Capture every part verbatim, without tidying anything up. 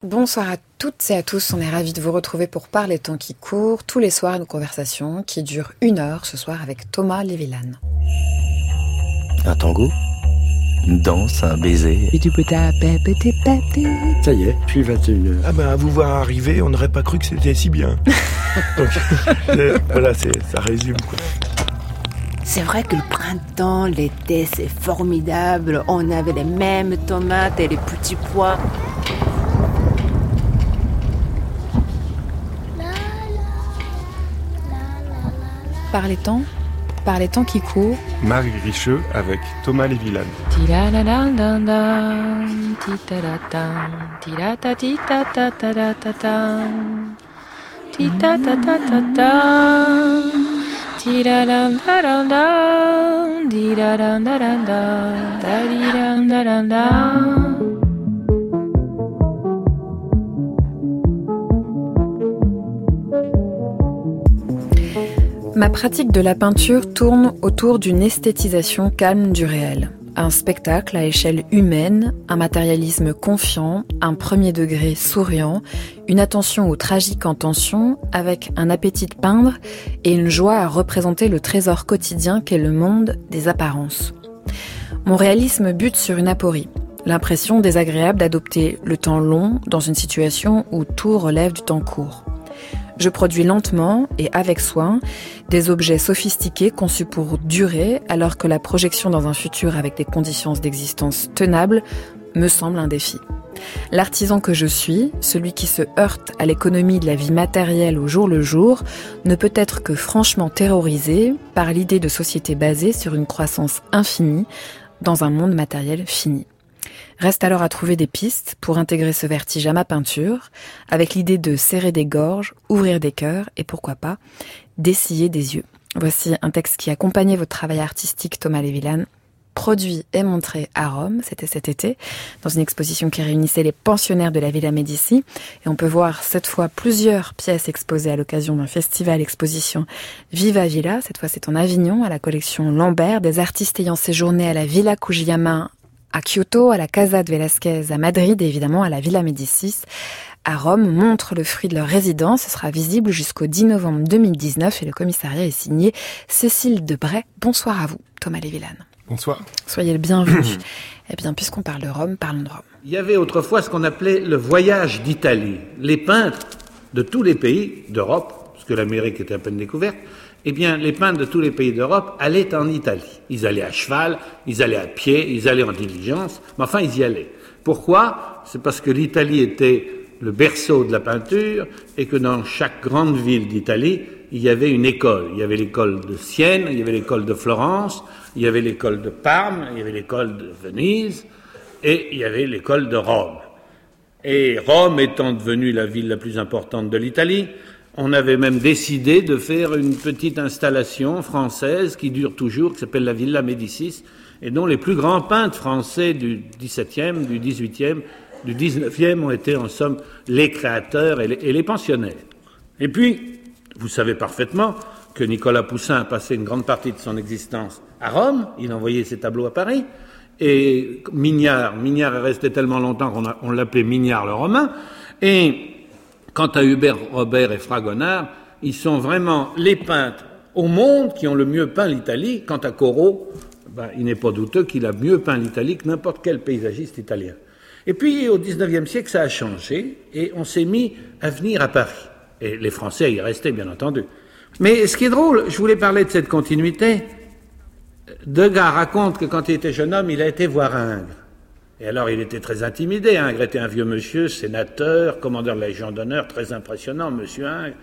Bonsoir à toutes et à tous, on est ravis de vous retrouver pour Parler temps qui court, tous les soirs une conversation qui dure une heure ce soir avec Thomas Lévillane. Un tango, une danse, un baiser. Ça y est, puis vingt et une heures. Ah ben à vous voir arriver, on n'aurait pas cru que c'était si bien. Donc voilà, c'est, ça résume quoi. C'est vrai que le printemps, l'été, c'est formidable. On avait les mêmes tomates et les petits pois. Parler temps, Parler temps qui court. Marie Richeux avec Thomas Lévillane. Ma pratique de la peinture tourne autour d'une esthétisation calme du réel. Un spectacle à échelle humaine, un matérialisme confiant, un premier degré souriant, une attention au tragique en tension, avec un appétit de peindre et une joie à représenter le trésor quotidien qu'est le monde des apparences. Mon réalisme bute sur une aporie, l'impression désagréable d'adopter le temps long dans une situation où tout relève du temps court. Je produis lentement et avec soin des objets sophistiqués conçus pour durer, alors que la projection dans un futur avec des conditions d'existence tenables me semble un défi. L'artisan que je suis, celui qui se heurte à l'économie de la vie matérielle au jour le jour, ne peut être que franchement terrorisé par l'idée de société basée sur une croissance infinie dans un monde matériel fini. Reste alors à trouver des pistes pour intégrer ce vertige à ma peinture, avec l'idée de serrer des gorges, ouvrir des cœurs et pourquoi pas, dessiller des yeux. Voici un texte qui accompagnait votre travail artistique, Thomas Lévillane, produit et montré à Rome, c'était cet été, dans une exposition qui réunissait les pensionnaires de la Villa Médicis. Et on peut voir cette fois plusieurs pièces exposées à l'occasion d'un festival exposition Viva Villa. Cette fois c'est en Avignon, à la collection Lambert, des artistes ayant séjourné à la Villa Cugiyama à Kyoto, à la Casa de Velázquez à Madrid et évidemment à la Villa Médicis à Rome, montrent le fruit de leur résidence. Ce sera visible jusqu'au dix novembre deux mille dix-neuf et le commissariat est signé Cécile Debray. Bonsoir à vous, Thomas Lévillane. Bonsoir. Soyez le bienvenu. Eh bien, puisqu'on parle de Rome, parlons de Rome. Il y avait autrefois ce qu'on appelait le voyage d'Italie. Les peintres de tous les pays d'Europe, parce que l'Amérique était à peine découverte, eh bien, les peintres de tous les pays d'Europe allaient en Italie. Ils allaient à cheval, ils allaient à pied, ils allaient en diligence, mais enfin, ils y allaient. Pourquoi ? C'est parce que l'Italie était le berceau de la peinture et que dans chaque grande ville d'Italie, il y avait une école. Il y avait l'école de Sienne, il y avait l'école de Florence, il y avait l'école de Parme, il y avait l'école de Venise et il y avait l'école de Rome. Et Rome étant devenue la ville la plus importante de l'Italie, on avait même décidé de faire une petite installation française qui dure toujours, qui s'appelle la Villa Médicis, et dont les plus grands peintres français du dix-septième, du dix-huitième, du dix-neuvième ont été en somme les créateurs et les, et les pensionnaires. Et puis, vous savez parfaitement que Nicolas Poussin a passé une grande partie de son existence à Rome, il envoyait ses tableaux à Paris, et Mignard, Mignard est resté tellement longtemps qu'on a, on l'appelait Mignard le Romain, et quant à Hubert Robert et Fragonard, ils sont vraiment les peintres au monde qui ont le mieux peint l'Italie. Quant à Corot, ben, il n'est pas douteux qu'il a mieux peint l'Italie que n'importe quel paysagiste italien. Et puis, au dix-neuvième siècle, ça a changé et on s'est mis à venir à Paris. Et les Français y restaient, bien entendu. Mais ce qui est drôle, je voulais parler de cette continuité. Degas raconte que quand il était jeune homme, il a été voir Ingres. Et alors, il était très intimidé. Ingres était un vieux monsieur, sénateur, commandeur de la Légion d'honneur, très impressionnant, monsieur Ingres.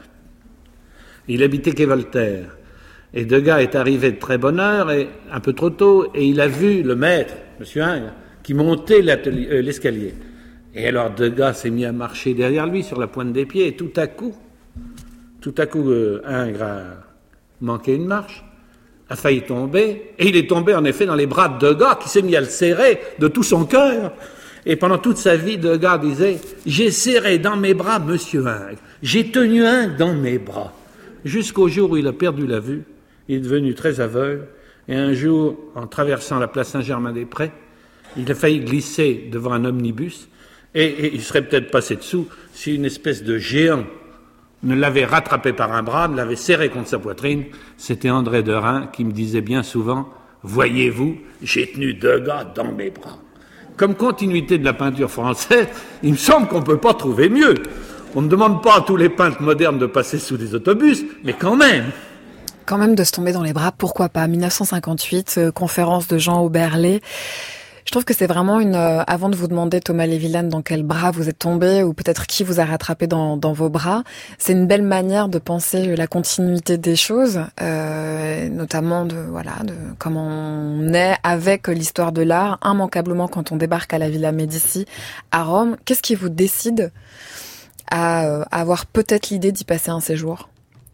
Il habitait quai Voltaire. Et Degas est arrivé de très bonne heure, et un peu trop tôt, et il a vu le maître, monsieur Ingres, qui montait euh, l'escalier. Et alors, Degas s'est mis à marcher derrière lui, sur la pointe des pieds, et tout à coup, tout à coup, euh, Ingres a manqué une marche, a failli tomber, et il est tombé en effet dans les bras de Degas, qui s'est mis à le serrer de tout son cœur. Et pendant toute sa vie, Degas disait « J'ai serré dans mes bras monsieur Ingres, j'ai tenu Ingres dans mes bras ». Jusqu'au jour où il a perdu la vue, il est devenu très aveugle, et un jour, en traversant la place Saint-Germain-des-Prés, il a failli glisser devant un omnibus, Et, et il serait peut-être passé dessous si une espèce de géant ne l'avait rattrapé par un bras, ne l'avait serré contre sa poitrine. C'était André Derain qui me disait bien souvent « Voyez-vous, j'ai tenu deux gars dans mes bras ». Comme continuité de la peinture française, il me semble qu'on ne peut pas trouver mieux. On ne demande pas à tous les peintres modernes de passer sous des autobus, mais quand même. Quand même de se tomber dans les bras, pourquoi pas. dix-neuf cent cinquante-huit, euh, conférence de Jean Auberlé. Je trouve que c'est vraiment une... Euh, avant de vous demander, Thomas Lévillane, dans quel bras vous êtes tombé, ou peut-être qui vous a rattrapé dans, dans vos bras, c'est une belle manière de penser la continuité des choses, euh, notamment de voilà de comment on est avec l'histoire de l'art, immanquablement quand on débarque à la Villa Médicis à Rome. Qu'est-ce qui vous décide à, euh, à avoir peut-être l'idée d'y passer un séjour ?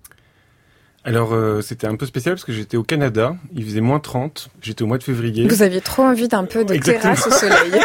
Alors, euh, c'était un peu spécial parce que j'étais au Canada, il faisait moins trente, j'étais au mois de février. Vous aviez trop envie d'un peu de Exactement. terrasse au soleil.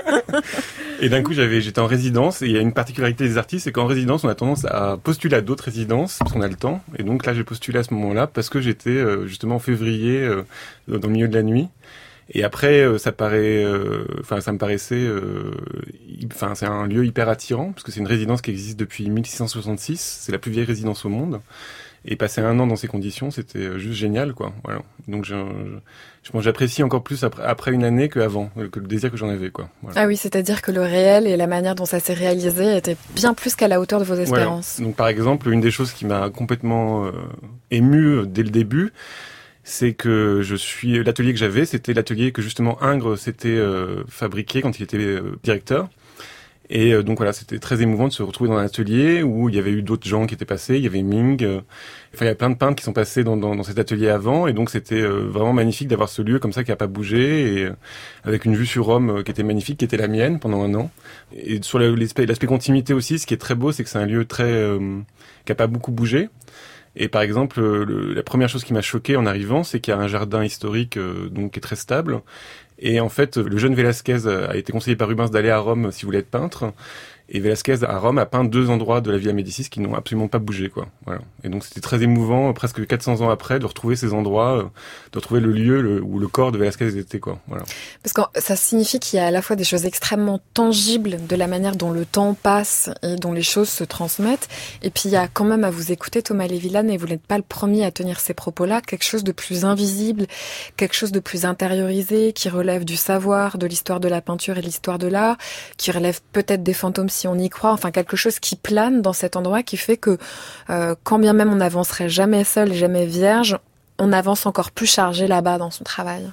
Et d'un coup, j'avais, j'étais en résidence, et il y a une particularité des artistes, c'est qu'en résidence, on a tendance à postuler à d'autres résidences, parce qu'on a le temps. Et donc là, j'ai postulé à ce moment-là, parce que j'étais euh, justement en février, euh, dans le milieu de la nuit. Et après, euh, ça paraît, enfin, euh, ça me paraissait, enfin, euh, c'est un lieu hyper attirant, parce que c'est une résidence qui existe depuis mille six cent soixante-six, c'est la plus vieille résidence au monde. Et passer un an dans ces conditions, c'était juste génial, quoi. Voilà. Donc, je, je, je pense, j'apprécie encore plus après, après une année qu'avant, que le désir que j'en avais, quoi. Voilà. Ah oui, c'est-à-dire que le réel et la manière dont ça s'est réalisé étaient bien plus qu'à la hauteur de vos espérances. Voilà. Donc, par exemple, une des choses qui m'a complètement euh, ému dès le début, c'est que je suis, l'atelier que j'avais, c'était l'atelier que justement Ingres s'était euh, fabriqué quand il était euh, directeur. Et euh, donc voilà, c'était très émouvant de se retrouver dans un atelier où il y avait eu d'autres gens qui étaient passés, il y avait Ming, euh, enfin il y a plein de peintres qui sont passés dans, dans, dans cet atelier avant, et donc c'était euh, vraiment magnifique d'avoir ce lieu comme ça qui a pas bougé, et euh, avec une vue sur Rome euh, qui était magnifique, qui était la mienne pendant un an. Et sur l'aspect, l'aspect continuité aussi, ce qui est très beau, c'est que c'est un lieu très euh, qui a pas beaucoup bougé. Et par exemple, le, la première chose qui m'a choqué en arrivant, c'est qu'il y a un jardin historique euh, donc qui est très stable. Et en fait, le jeune Velázquez a été conseillé par Rubens d'aller à Rome si vous voulez être peintre. Et Velázquez à Rome a peint deux endroits de la Villa Médicis qui n'ont absolument pas bougé, quoi. Voilà. Et donc c'était très émouvant, presque quatre cents ans après, de retrouver ces endroits, de retrouver le lieu le, où le corps de Velázquez était, quoi. Voilà. Parce que ça signifie qu'il y a à la fois des choses extrêmement tangibles de la manière dont le temps passe et dont les choses se transmettent. Et puis il y a quand même, à vous écouter, Thomas Lévillane, et vous n'êtes pas le premier à tenir ces propos-là, quelque chose de plus invisible, quelque chose de plus intériorisé, qui relève du savoir, de l'histoire de la peinture et de l'histoire de l'art, qui relève peut-être des fantômes si on y croit, enfin quelque chose qui plane dans cet endroit qui fait que euh, quand bien même on n'avancerait jamais seul, jamais vierge, on avance encore plus chargé là-bas dans son travail.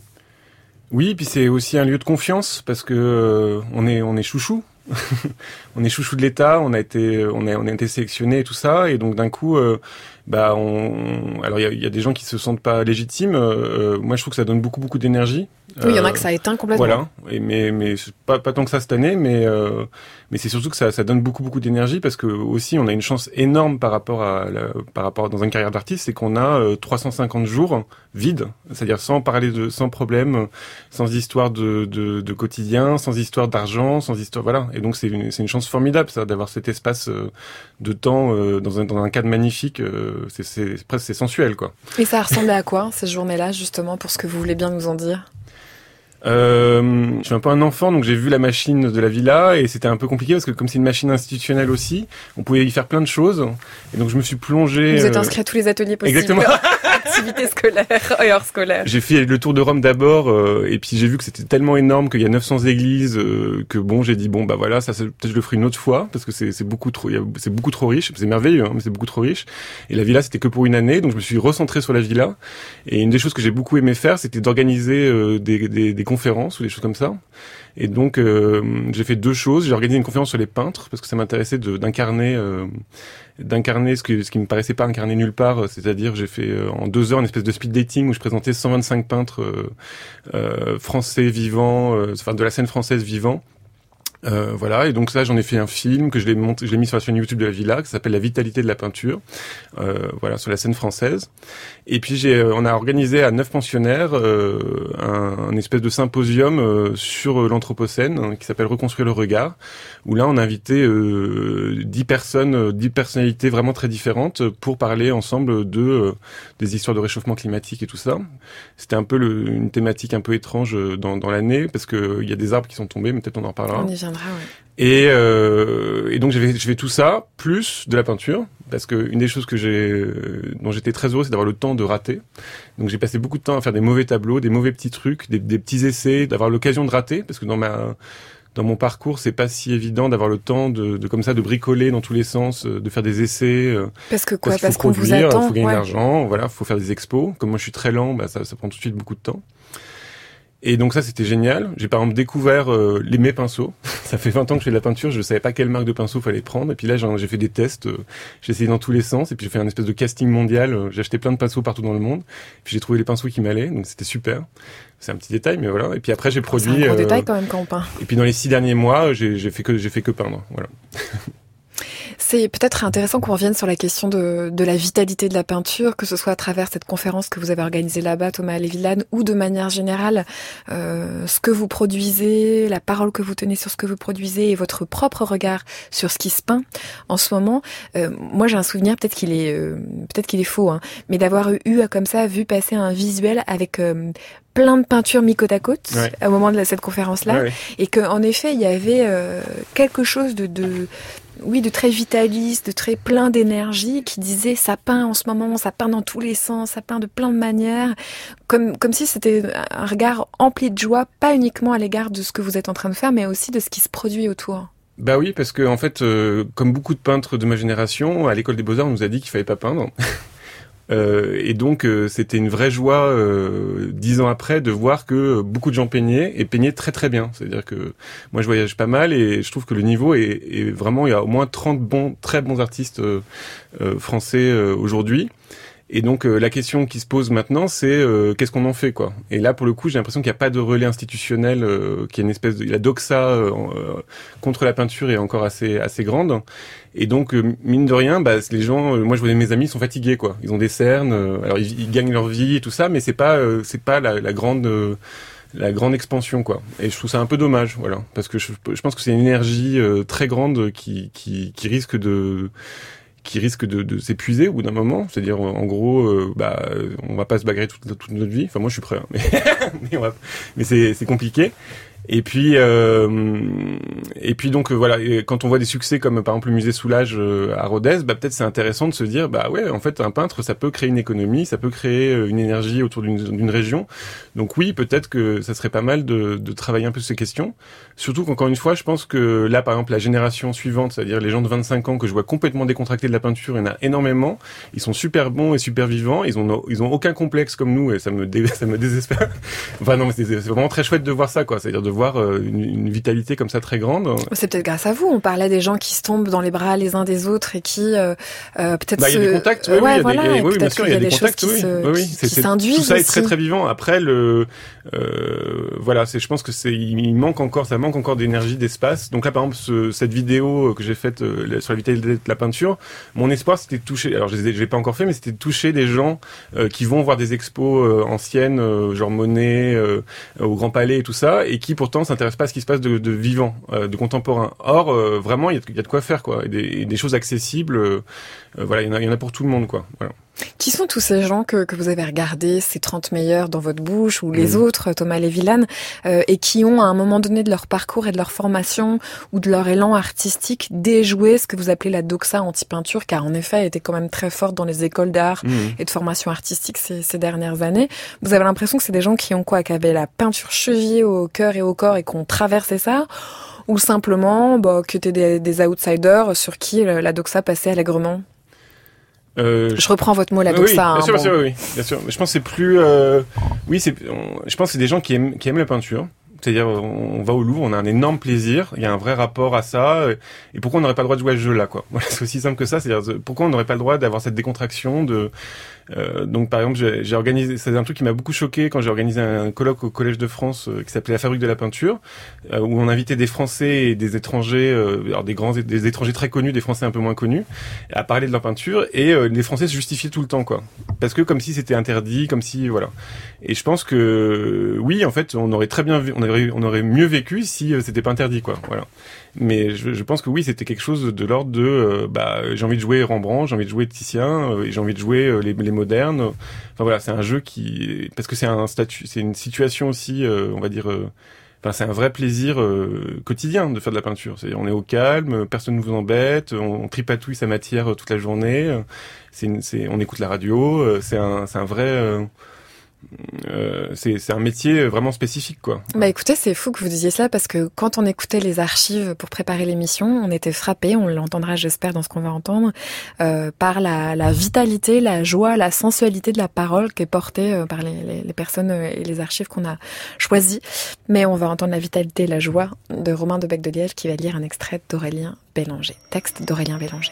Oui, puis c'est aussi un lieu de confiance parce que euh, on est on est chouchou. On est chouchou de l'État, on a été on a on a été sélectionné et tout ça, et donc d'un coup euh, bah on alors il y a, y a des gens qui se sentent pas légitimes, euh, moi je trouve que ça donne beaucoup beaucoup d'énergie. Oui, il y en a que ça éteint complètement. Voilà, et mais mais pas pas tant que ça cette année, mais euh, mais c'est surtout que ça ça donne beaucoup beaucoup d'énergie parce que aussi on a une chance énorme par rapport à la, par rapport dans une carrière d'artiste, c'est qu'on a euh, trois cent cinquante jours vides, c'est-à-dire sans parler de sans problème, sans histoire de de, de quotidien, sans histoire d'argent, sans histoire voilà, et donc c'est une c'est une chance formidable ça d'avoir cet espace euh, de temps euh, dans un dans un cadre magnifique, euh, c'est c'est presque c'est sensuel quoi. Et ça ressemblait à quoi ces journées-là justement, pour ce que vous voulez bien nous en dire? Euh, je suis un peu un enfant, donc j'ai vu la machine de la villa et c'était un peu compliqué parce que comme c'est une machine institutionnelle aussi, on pouvait y faire plein de choses. Et donc je me suis plongé. Vous êtes euh... inscrit à tous les ateliers possibles. Exactement. Activités scolaires et hors scolaires. J'ai fait le tour de Rome d'abord euh, et puis j'ai vu que c'était tellement énorme qu'il y a neuf cents églises euh, que bon j'ai dit bon bah voilà ça peut-être je le ferai une autre fois parce que c'est c'est beaucoup trop c'est beaucoup trop riche, c'est merveilleux hein, mais c'est beaucoup trop riche. Et la villa c'était que pour une année, donc je me suis recentré sur la villa. Et une des choses que j'ai beaucoup aimé faire, c'était d'organiser euh, des, des des conférences ou des choses comme ça. Et donc euh, j'ai fait deux choses. J'ai organisé une conférence sur les peintres parce que ça m'intéressait de, d'incarner euh, d'incarner ce que ce qui me paraissait pas incarné nulle part, c'est-à-dire j'ai fait euh, en deux heures une espèce de speed dating où je présentais cent vingt-cinq peintres euh, euh, français vivants, euh, enfin de la scène française vivant. Euh, voilà, et donc ça j'en ai fait un film que je l'ai monté, je l'ai mis sur la chaîne YouTube de la Villa, qui s'appelle La vitalité de la peinture, euh, voilà, sur la scène française. Et puis j'ai, on a organisé à neuf pensionnaires euh, un, un espèce de symposium euh, sur l'anthropocène hein, qui s'appelle Reconstruire le regard, où là on a invité euh, dix personnes, dix personnalités vraiment très différentes pour parler ensemble de euh, des histoires de réchauffement climatique et tout ça. C'était un peu le, une thématique un peu étrange dans, dans l'année parce que il y a des arbres qui sont tombés, mais peut-être on en reparlera. On y viendra, ouais. Et, euh, et donc j'ai fait, j'ai fait tout ça, plus de la peinture, parce que une des choses que j'ai, euh, dont j'étais très heureux, c'est d'avoir le temps de rater. Donc j'ai passé beaucoup de temps à faire des mauvais tableaux, des mauvais petits trucs, des, des petits essais, d'avoir l'occasion de rater, parce que dans ma dans mon parcours, c'est pas si évident d'avoir le temps de, de comme ça de bricoler dans tous les sens, de faire des essais. Parce que quoi, parce, parce qu'on vous attend. Il faut gagner ouais. de l'argent, voilà, faut faire des expos. Comme moi je suis très lent, bah ça, ça prend tout de suite beaucoup de temps. Et donc ça, c'était génial. J'ai par exemple découvert euh, les mes pinceaux. Ça fait vingt ans que je fais de la peinture, je savais pas quelle marque de pinceau fallait prendre. Et puis là, j'ai fait des tests, euh, j'ai essayé dans tous les sens. Et puis j'ai fait un espèce de casting mondial. Euh, j'ai acheté plein de pinceaux partout dans le monde. Puis j'ai trouvé les pinceaux qui m'allaient, donc c'était super. C'est un petit détail, mais voilà. Et puis après, j'ai produit. C'est un gros euh, détail quand même quand on peint. Et puis dans les six derniers mois, j'ai, j'ai fait que j'ai fait que peindre. Voilà. C'est peut-être intéressant qu'on revienne sur la question de, de la vitalité de la peinture, que ce soit à travers cette conférence que vous avez organisée là-bas, Thomas Lévillane, ou de manière générale, euh, ce que vous produisez, la parole que vous tenez sur ce que vous produisez et votre propre regard sur ce qui se peint en ce moment. Euh, moi, j'ai un souvenir, peut-être qu'il est, euh, peut-être qu'il est faux, hein, mais d'avoir eu comme ça, vu passer un visuel avec euh, plein de peintures mis côte à côte ouais. au moment de la, cette conférence-là, ouais, ouais. et qu'en effet, il y avait euh, quelque chose de, de oui, de très vitaliste, de très plein d'énergie, qui disait ça peint en ce moment, ça peint dans tous les sens, ça peint de plein de manières, comme comme si c'était un regard empli de joie, pas uniquement à l'égard de ce que vous êtes en train de faire, mais aussi de ce qui se produit autour. Bah oui, parce que en fait, euh, comme beaucoup de peintres de ma génération, à l'école des Beaux-Arts, on nous a dit qu'il fallait pas peindre. Euh, et donc euh, c'était une vraie joie euh, dix ans après de voir que beaucoup de gens peignaient et peignaient très très bien. C'est-à-dire que moi je voyage pas mal et je trouve que le niveau est, est vraiment, il y a au moins trente bons, très bons artistes euh, euh, français euh, aujourd'hui. Et donc euh, la question qui se pose maintenant, c'est euh, qu'est-ce qu'on en fait, quoi. Et là, pour le coup, j'ai l'impression qu'il n'y a pas de relais institutionnel, euh, qu'il y a une espèce de la doxa euh, euh, contre la peinture est encore assez assez grande. Et donc euh, mine de rien, bah les gens, euh, moi je vois mes amis, ils sont fatigués, quoi. Ils ont des cernes, euh, alors ils, ils gagnent leur vie et tout ça, mais c'est pas euh, c'est pas la, la grande euh, la grande expansion, quoi. Et je trouve ça un peu dommage, voilà, parce que je, je pense que c'est une énergie euh, très grande qui qui qui risque de qui risque de, de s'épuiser au bout d'un moment. C'est-à-dire, en gros, euh, bah, on va pas se bagarrer toute, toute notre vie. Enfin, moi, je suis prêt, hein, mais, mais, on va, mais c'est, c'est compliqué. Et puis, euh, et puis donc voilà, quand on voit des succès comme par exemple le musée Soulage à Rodez, bah peut-être c'est intéressant de se dire, bah ouais, en fait un peintre ça peut créer une économie, ça peut créer une énergie autour d'une, d'une région. Donc oui, peut-être que ça serait pas mal de, de travailler un peu ces questions. Surtout qu'encore une fois, je pense que là par exemple la génération suivante, c'est-à-dire les gens de vingt-cinq ans que je vois complètement décontractés de la peinture, il y en a énormément. Ils sont super bons et super vivants. Ils ont ils ont aucun complexe comme nous et ça me dé, ça me désespère. Enfin non, mais c'est, c'est vraiment très chouette de voir ça, quoi. C'est-à-dire de voir une, une vitalité comme ça très grande. C'est peut-être grâce à vous. On parlait des gens qui se tombent dans les bras les uns des autres et qui euh, euh, peut-être bah, se... il y a des contacts, oui, ouais, oui, voilà, il y a des, et oui, bien sûr, il y a des, des contacts, oui, se, oui, oui, qui, c'est, qui c'est, s'induisent tout ça aussi. est très très vivant. Après le, euh, voilà, c'est, je pense que c'est, il manque encore, ça manque encore d'énergie, d'espace. Donc là, par exemple, ce, cette vidéo que j'ai faite euh, sur la vitalité de la peinture, mon espoir c'était de toucher. Alors je, je l'ai pas encore fait, mais c'était de toucher des gens euh, qui vont voir des expos euh, anciennes, euh, genre Monet, euh, au Grand Palais et tout ça, et qui pourtant s'intéressent pas à ce qui se passe de, de vivant, euh, de contemporain. Or, euh, vraiment, il y a, y a de quoi faire, quoi, et des, et des choses accessibles. Euh, euh, voilà, il y en a, il y en a pour tout le monde, quoi. Voilà. Qui sont tous ces gens que, que vous avez regardés, ces trente meilleurs dans votre bouche, ou les mmh. autres, Thomas Lévillane, euh, et qui ont, à un moment donné de leur parcours et de leur formation, ou de leur élan artistique, déjoué ce que vous appelez la doxa anti-peinture, car en effet, elle était quand même très forte dans les écoles d'art mmh. et de formation artistique ces, ces dernières années. Vous avez l'impression que c'est des gens qui ont quoi, qui avaient la peinture chevillée au cœur et au corps et qui ont traversé ça, ou simplement bah, que t'es des, des outsiders sur qui la doxa passait allègrement? Euh, je reprends votre mot, la doxa. Oui, bien hein, sûr, bon. bien sûr, oui, bien sûr. Je pense que c'est plus, euh, oui, c'est, on, je pense que c'est des gens qui aiment, qui aiment la peinture. C'est-à-dire, on, on va au Louvre, on a un énorme plaisir, il y a un vrai rapport à ça. Et pourquoi on n'aurait pas le droit de jouer à ce jeu-là, quoi? Voilà, c'est aussi simple que ça. C'est-à-dire, pourquoi on n'aurait pas le droit d'avoir cette décontraction de, euh, donc par exemple, j'ai, j'ai organisé, c'est un truc qui m'a beaucoup choqué quand j'ai organisé un colloque au Collège de France euh, qui s'appelait La Fabrique de la Peinture, euh, où on invitait des Français et des étrangers, euh, alors des grands, des étrangers très connus, des Français un peu moins connus, à parler de leur peinture, et euh, les Français se justifiaient tout le temps, quoi, parce que comme si c'était interdit, comme si voilà. Et je pense que oui, en fait, on aurait très bien, on aurait, on aurait mieux vécu si euh, c'était pas interdit, quoi, voilà. Mais je, je pense que oui, c'était quelque chose de l'ordre de, euh, bah, j'ai envie de jouer Rembrandt, j'ai envie de jouer Titien, euh, et j'ai envie de jouer euh, les, les modernes. Enfin voilà, c'est un jeu qui, parce que c'est un statut, c'est une situation aussi, euh, on va dire. Euh, enfin, c'est un vrai plaisir euh, quotidien de faire de la peinture. C'est-à-dire, on est au calme, personne ne vous embête, on, on tripatouille sa matière euh, toute la journée. C'est, une, c'est, on écoute la radio. Euh, c'est un, c'est un vrai. Euh, Euh, c'est, c'est un métier vraiment spécifique, quoi. Bah écoutez, c'est fou que vous disiez cela parce que quand on écoutait les archives pour préparer l'émission, on était frappés, on l'entendra j'espère dans ce qu'on va entendre, euh, par la, la vitalité, la joie, la sensualité de la parole qui est portée euh, par les, les, les personnes et les archives qu'on a choisies. Mais on va entendre la vitalité et la joie de Romain de Bec de Liège qui va lire un extrait d'Aurélien Bélanger. Texte d'Aurélien Bélanger.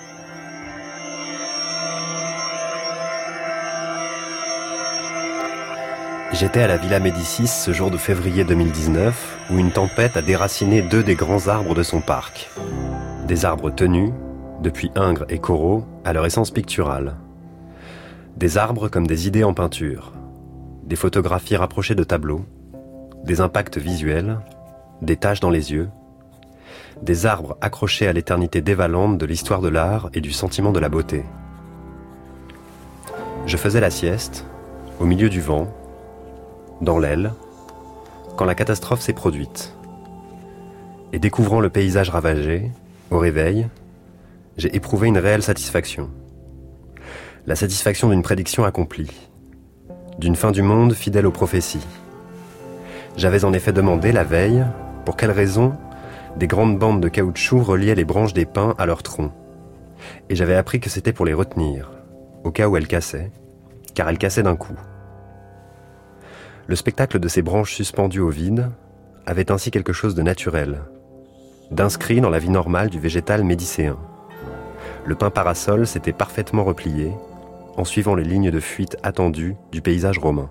J'étais à la Villa Médicis ce jour de février deux mille dix-neuf, où une tempête a déraciné deux des grands arbres de son parc. Des arbres tenus, depuis Ingres et Corot, à leur essence picturale. Des arbres comme des idées en peinture, des photographies rapprochées de tableaux, des impacts visuels, des taches dans les yeux, des arbres accrochés à l'éternité dévalante de l'histoire de l'art et du sentiment de la beauté. Je faisais la sieste, au milieu du vent, dans l'aile, quand la catastrophe s'est produite. Et découvrant le paysage ravagé, au réveil, j'ai éprouvé une réelle satisfaction. La satisfaction d'une prédiction accomplie, d'une fin du monde fidèle aux prophéties. J'avais en effet demandé la veille pour quelle raison des grandes bandes de caoutchouc reliaient les branches des pins à leur tronc. Et j'avais appris que c'était pour les retenir, au cas où elles cassaient, car elles cassaient d'un coup. Le spectacle de ces branches suspendues au vide avait ainsi quelque chose de naturel, d'inscrit dans la vie normale du végétal médicéen. Le pin parasol s'était parfaitement replié, en suivant les lignes de fuite attendues du paysage romain.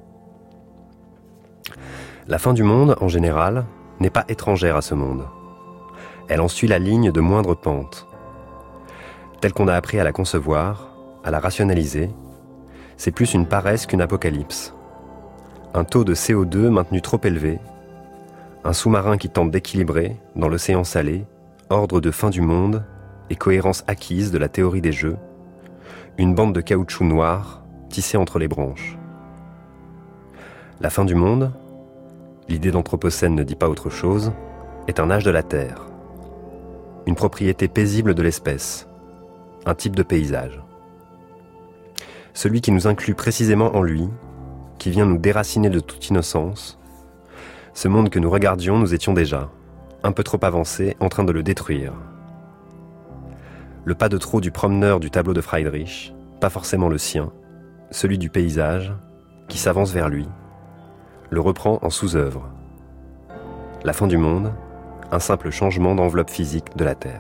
La fin du monde, en général, n'est pas étrangère à ce monde. Elle en suit la ligne de moindre pente. Telle qu'on a appris à la concevoir, à la rationaliser, c'est plus une paresse qu'une apocalypse. Un taux de C O deux maintenu trop élevé, un sous-marin qui tente d'équilibrer, dans l'océan salé, ordre de fin du monde et cohérence acquise de la théorie des jeux, une bande de caoutchouc noir tissée entre les branches. La fin du monde, l'idée d'Anthropocène ne dit pas autre chose, est un âge de la Terre, une propriété paisible de l'espèce, un type de paysage. Celui qui nous inclut précisément en lui, qui vient nous déraciner de toute innocence. Ce monde que nous regardions, nous étions déjà, un peu trop avancés, en train de le détruire. Le pas de trop du promeneur du tableau de Friedrich, pas forcément le sien, celui du paysage, qui s'avance vers lui, le reprend en sous-œuvre. La fin du monde, un simple changement d'enveloppe physique de la Terre.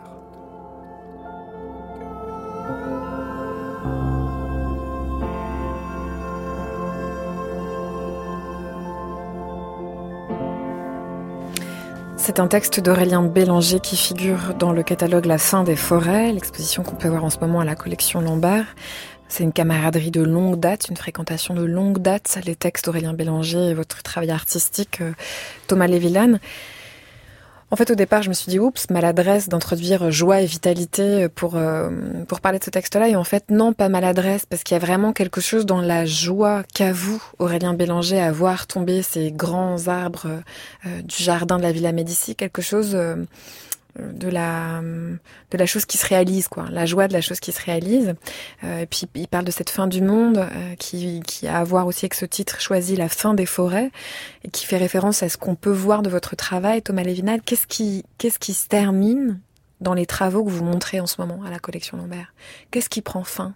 C'est un texte d'Aurélien Bélanger qui figure dans le catalogue La fin des forêts, l'exposition qu'on peut voir en ce moment à la collection Lombard. C'est une camaraderie de longue date, une fréquentation de longue date, les textes d'Aurélien Bélanger et votre travail artistique, Thomas Lévillane. En fait, au départ, je me suis dit, oups, maladresse d'introduire joie et vitalité pour euh, pour parler de ce texte-là. Et en fait, non, pas maladresse, parce qu'il y a vraiment quelque chose dans la joie qu'avoue Aurélien Bélanger à voir tomber ces grands arbres euh, du jardin de la Villa Médicis, quelque chose euh, de la de la chose qui se réalise, quoi, la joie de la chose qui se réalise. Euh, et puis il parle de cette fin du monde euh, qui qui a à voir aussi avec ce titre choisi, La fin des forêts, et qui fait référence à ce qu'on peut voir de votre travail, Thomas Lévillane. Qu'est-ce qui qu'est-ce qui se termine dans les travaux que vous montrez en ce moment à la collection Lombard? Qu'est-ce qui prend fin?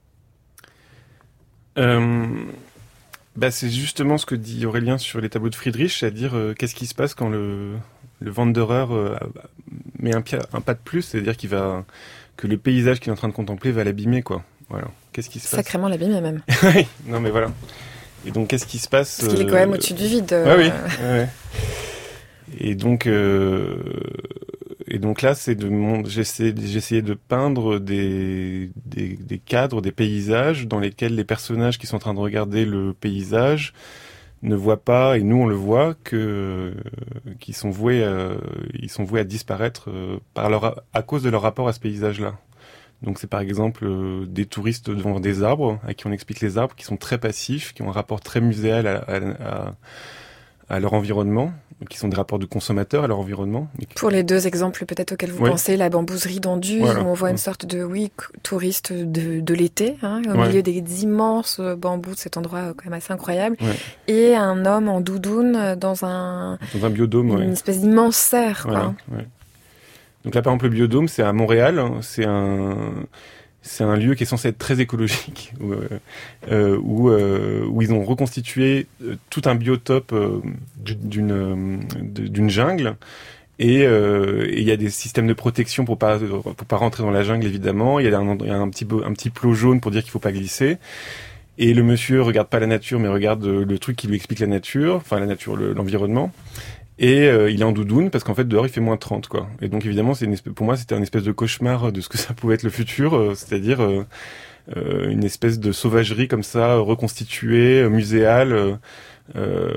euh, bah c'est justement ce que dit Aurélien sur les tableaux de Friedrich, c'est-à-dire euh, qu'est-ce qui se passe quand le le Wanderer euh, met un, pied, un pas de plus, c'est-à-dire qu'il va que le paysage qu'il est en train de contempler va l'abîmer, quoi. Voilà. Qu'est-ce qui se passe? Sacrément l'abîmer même. Oui. Non mais voilà. Et donc qu'est-ce qui se passe? Parce qu'il est quand même euh... au-dessus du vide. Euh... Ah oui. Ouais. Et donc euh... et donc là c'est de mon... j'essaie j'essayais de peindre des... des des cadres, des paysages dans lesquels les personnages qui sont en train de regarder le paysage ne voient pas, et nous on le voit, que euh, qu'ils sont voués, euh, ils sont voués à disparaître euh, par leur à cause de leur rapport à ce paysage-là. Donc c'est par exemple euh, des touristes devant des arbres, à qui on explique les arbres, qui sont très passifs, qui ont un rapport très muséal à, à, à, à leur environnement, qui sont des rapports de consommateurs à leur environnement. Pour les deux exemples peut-être auxquels vous ouais. pensez, la bambouserie d'Anduze, voilà. où on voit une sorte de, oui, touriste de, de l'été, hein, au ouais. milieu des immenses bambous de cet endroit quand même assez incroyable, ouais. et un homme en doudoune dans un... Dans un biodôme, Une ouais. espèce d'immense serre, voilà, quoi. Ouais. Donc là, par exemple, le biodôme, c'est à Montréal, c'est un... C'est un lieu qui est censé être très écologique, où, euh, où, euh, où ils ont reconstitué tout un biotope euh, d'une, euh, d'une jungle. Et il euh, y a des systèmes de protection pour pas pour pas rentrer dans la jungle, évidemment. Il y a un, y a un petit un petit plot jaune pour dire qu'il faut pas glisser. Et le monsieur regarde pas la nature, mais regarde le truc qui lui explique la nature, enfin la nature, le, l'environnement. Et euh, il est en doudoune parce qu'en fait dehors il fait moins trente, quoi. Et donc évidemment c'est une espèce, pour moi c'était un espèce de cauchemar de ce que ça pouvait être le futur, euh, c'est-à-dire euh, euh, une espèce de sauvagerie comme ça reconstituée, euh, muséale, euh, euh,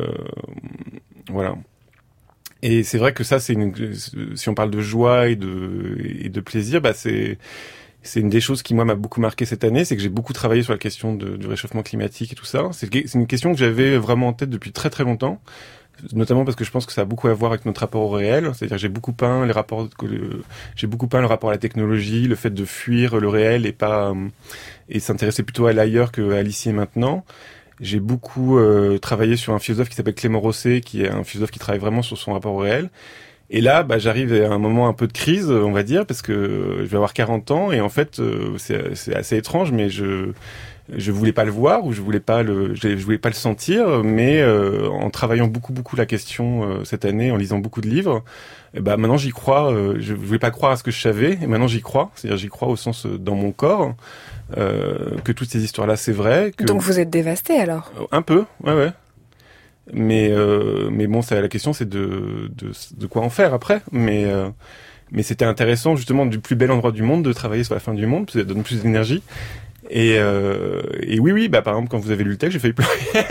voilà. Et c'est vrai que ça c'est une, si on parle de joie et de et de plaisir, bah c'est c'est une des choses qui moi m'a beaucoup marqué cette année, c'est que j'ai beaucoup travaillé sur la question de, du réchauffement climatique et tout ça. C'est, c'est une question que j'avais vraiment en tête depuis très très longtemps. Notamment parce que je pense que ça a beaucoup à voir avec notre rapport au réel, c'est-à-dire que j'ai beaucoup peint les rapports, que le, j'ai beaucoup peint le rapport à la technologie, le fait de fuir le réel et pas et s'intéresser plutôt à l'ailleurs qu'à l'ici et maintenant. J'ai beaucoup euh, travaillé sur un philosophe qui s'appelle Clément Rosset, qui est un philosophe qui travaille vraiment sur son rapport au réel. Et là, bah, j'arrive à un moment un peu de crise, on va dire, parce que je vais avoir quarante ans et en fait, euh, c'est, c'est assez étrange, mais je je voulais pas le voir ou je voulais pas le je, je voulais pas le sentir, mais euh, en travaillant beaucoup beaucoup la question euh, cette année, en lisant beaucoup de livres, et bah maintenant j'y crois. Euh, je voulais pas croire à ce que je savais, et maintenant j'y crois. C'est-à-dire j'y crois au sens euh, dans mon corps euh, que toutes ces histoires-là c'est vrai. Que... Donc vous êtes dévasté alors ? Un peu, ouais ouais. Mais euh, mais bon, ça, la question c'est de de de quoi en faire après. Mais euh, mais c'était intéressant justement du plus bel endroit du monde de travailler sur la fin du monde, parce que ça donne plus d'énergie. Et, euh, et oui, oui, bah par exemple, quand vous avez lu le texte, j'ai failli pleurer.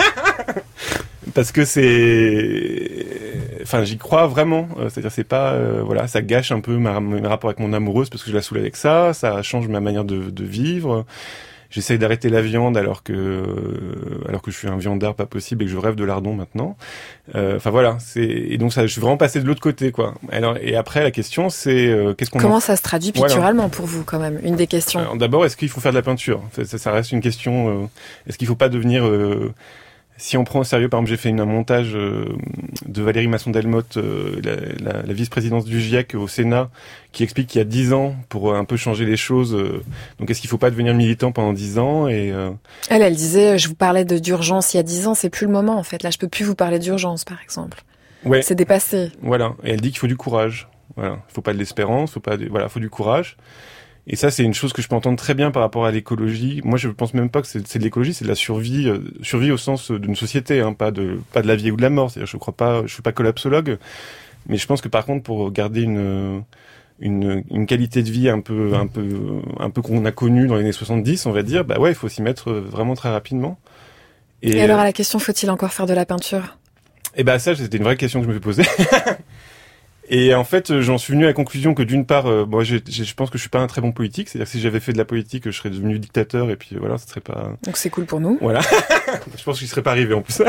Parce que c'est... Enfin, j'y crois vraiment. C'est-à-dire, c'est pas... Euh, voilà, ça gâche un peu ma, mes rapports avec mon amoureuse parce que je la saoule avec ça. Ça change ma manière de, de vivre. J'essaye d'arrêter la viande alors que euh, alors que je suis un viandard pas possible et que je rêve de lardon maintenant. Euh, enfin voilà, c'est et donc ça, je suis vraiment passé de l'autre côté, quoi. Alors et après la question c'est euh, qu'est-ce qu'on comment en... ça se traduit picturalement voilà. pour vous quand même, une des questions. Alors, d'abord, est-ce qu'il faut faire de la peinture ? ça, ça reste une question. Euh, est-ce qu'il faut pas devenir euh, si on prend au sérieux, par exemple, j'ai fait une, un montage euh, de Valérie Masson-Delmotte, euh, la, la, la vice-présidence du GIEC au Sénat, qui explique qu'il y a dix ans, pour un peu changer les choses, euh, donc est-ce qu'il faut pas devenir militant pendant dix ans et euh... Elle, elle disait, je vous parlais de d'urgence il y a dix ans, c'est plus le moment en fait. Là, je peux plus vous parler d'urgence, par exemple. Ouais. C'est dépassé. Voilà. Et elle dit qu'il faut du courage. Voilà. Il faut pas de l'espérance, faut pas, de... voilà, faut du courage. Et ça, c'est une chose que je peux entendre très bien par rapport à l'écologie. Moi, je pense même pas que c'est, c'est de l'écologie, c'est de la survie, euh, survie au sens d'une société, hein, pas de, pas de la vie ou de la mort. C'est-à-dire, je crois pas, je suis pas collapsologue, mais je pense que par contre, pour garder une, une, une qualité de vie un peu, un peu, un peu qu'on a connue dans les années soixante-dix, on va dire, bah ouais, il faut s'y mettre vraiment très rapidement. Et, Et alors, à la question, faut-il encore faire de la peinture? Eh ben, ça, c'était une vraie question que je me suis posée. Et en fait, j'en suis venu à la conclusion que d'une part, euh, moi, j'ai, j'ai, je pense que je suis pas un très bon politique. C'est-à-dire que si j'avais fait de la politique, je serais devenu dictateur et puis voilà, ça serait pas. Donc c'est cool pour nous. Voilà. Je pense qu'il serait pas arrivé en plus.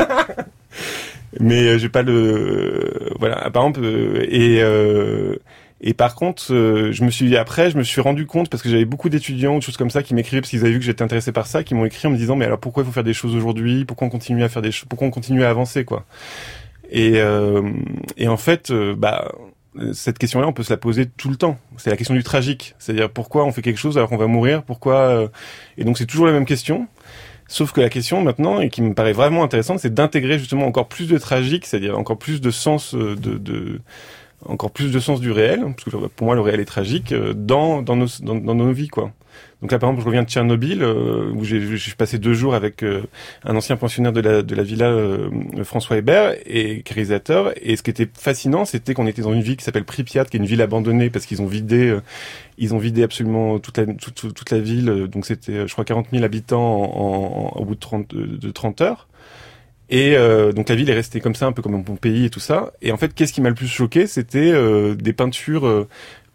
Mais euh, j'ai pas le, euh, voilà. Par exemple, euh, et euh, et par contre, euh, je me suis après, je me suis rendu compte parce que j'avais beaucoup d'étudiants ou de choses comme ça qui m'écrivaient parce qu'ils avaient vu que j'étais intéressé par ça, qui m'ont écrit en me disant mais alors pourquoi il faut faire des choses aujourd'hui, pourquoi on continue à faire des choses, pourquoi on continue à avancer quoi. Et, euh, et en fait, euh, bah, cette question-là, on peut se la poser tout le temps. C'est la question du tragique. C'est-à-dire, pourquoi on fait quelque chose alors qu'on va mourir? Pourquoi euh... Et donc, c'est toujours la même question. Sauf que la question, maintenant, et qui me paraît vraiment intéressante, c'est d'intégrer justement encore plus de tragique, c'est-à-dire encore plus de sens de... de encore plus de sens du réel, parce que pour moi, le réel est tragique, dans, dans, nos, dans, dans nos vies, quoi. Donc là, par exemple, je reviens de Tchernobyl, euh, où j'ai, je suis passé deux jours avec euh, un ancien pensionnaire de la, de la villa, euh, François Hébert, et réalisateur. Et ce qui était fascinant, c'était qu'on était dans une ville qui s'appelle Pripyat, qui est une ville abandonnée, parce qu'ils ont vidé, euh, ils ont vidé absolument toute la, toute, toute, toute la ville. Donc c'était, je crois, quarante mille habitants en, en, au bout de trente, de trente heures. Et euh, donc la ville est restée comme ça, un peu comme un bon pays et tout ça. Et en fait, qu'est-ce qui m'a le plus choqué, c'était euh, des peintures... Euh,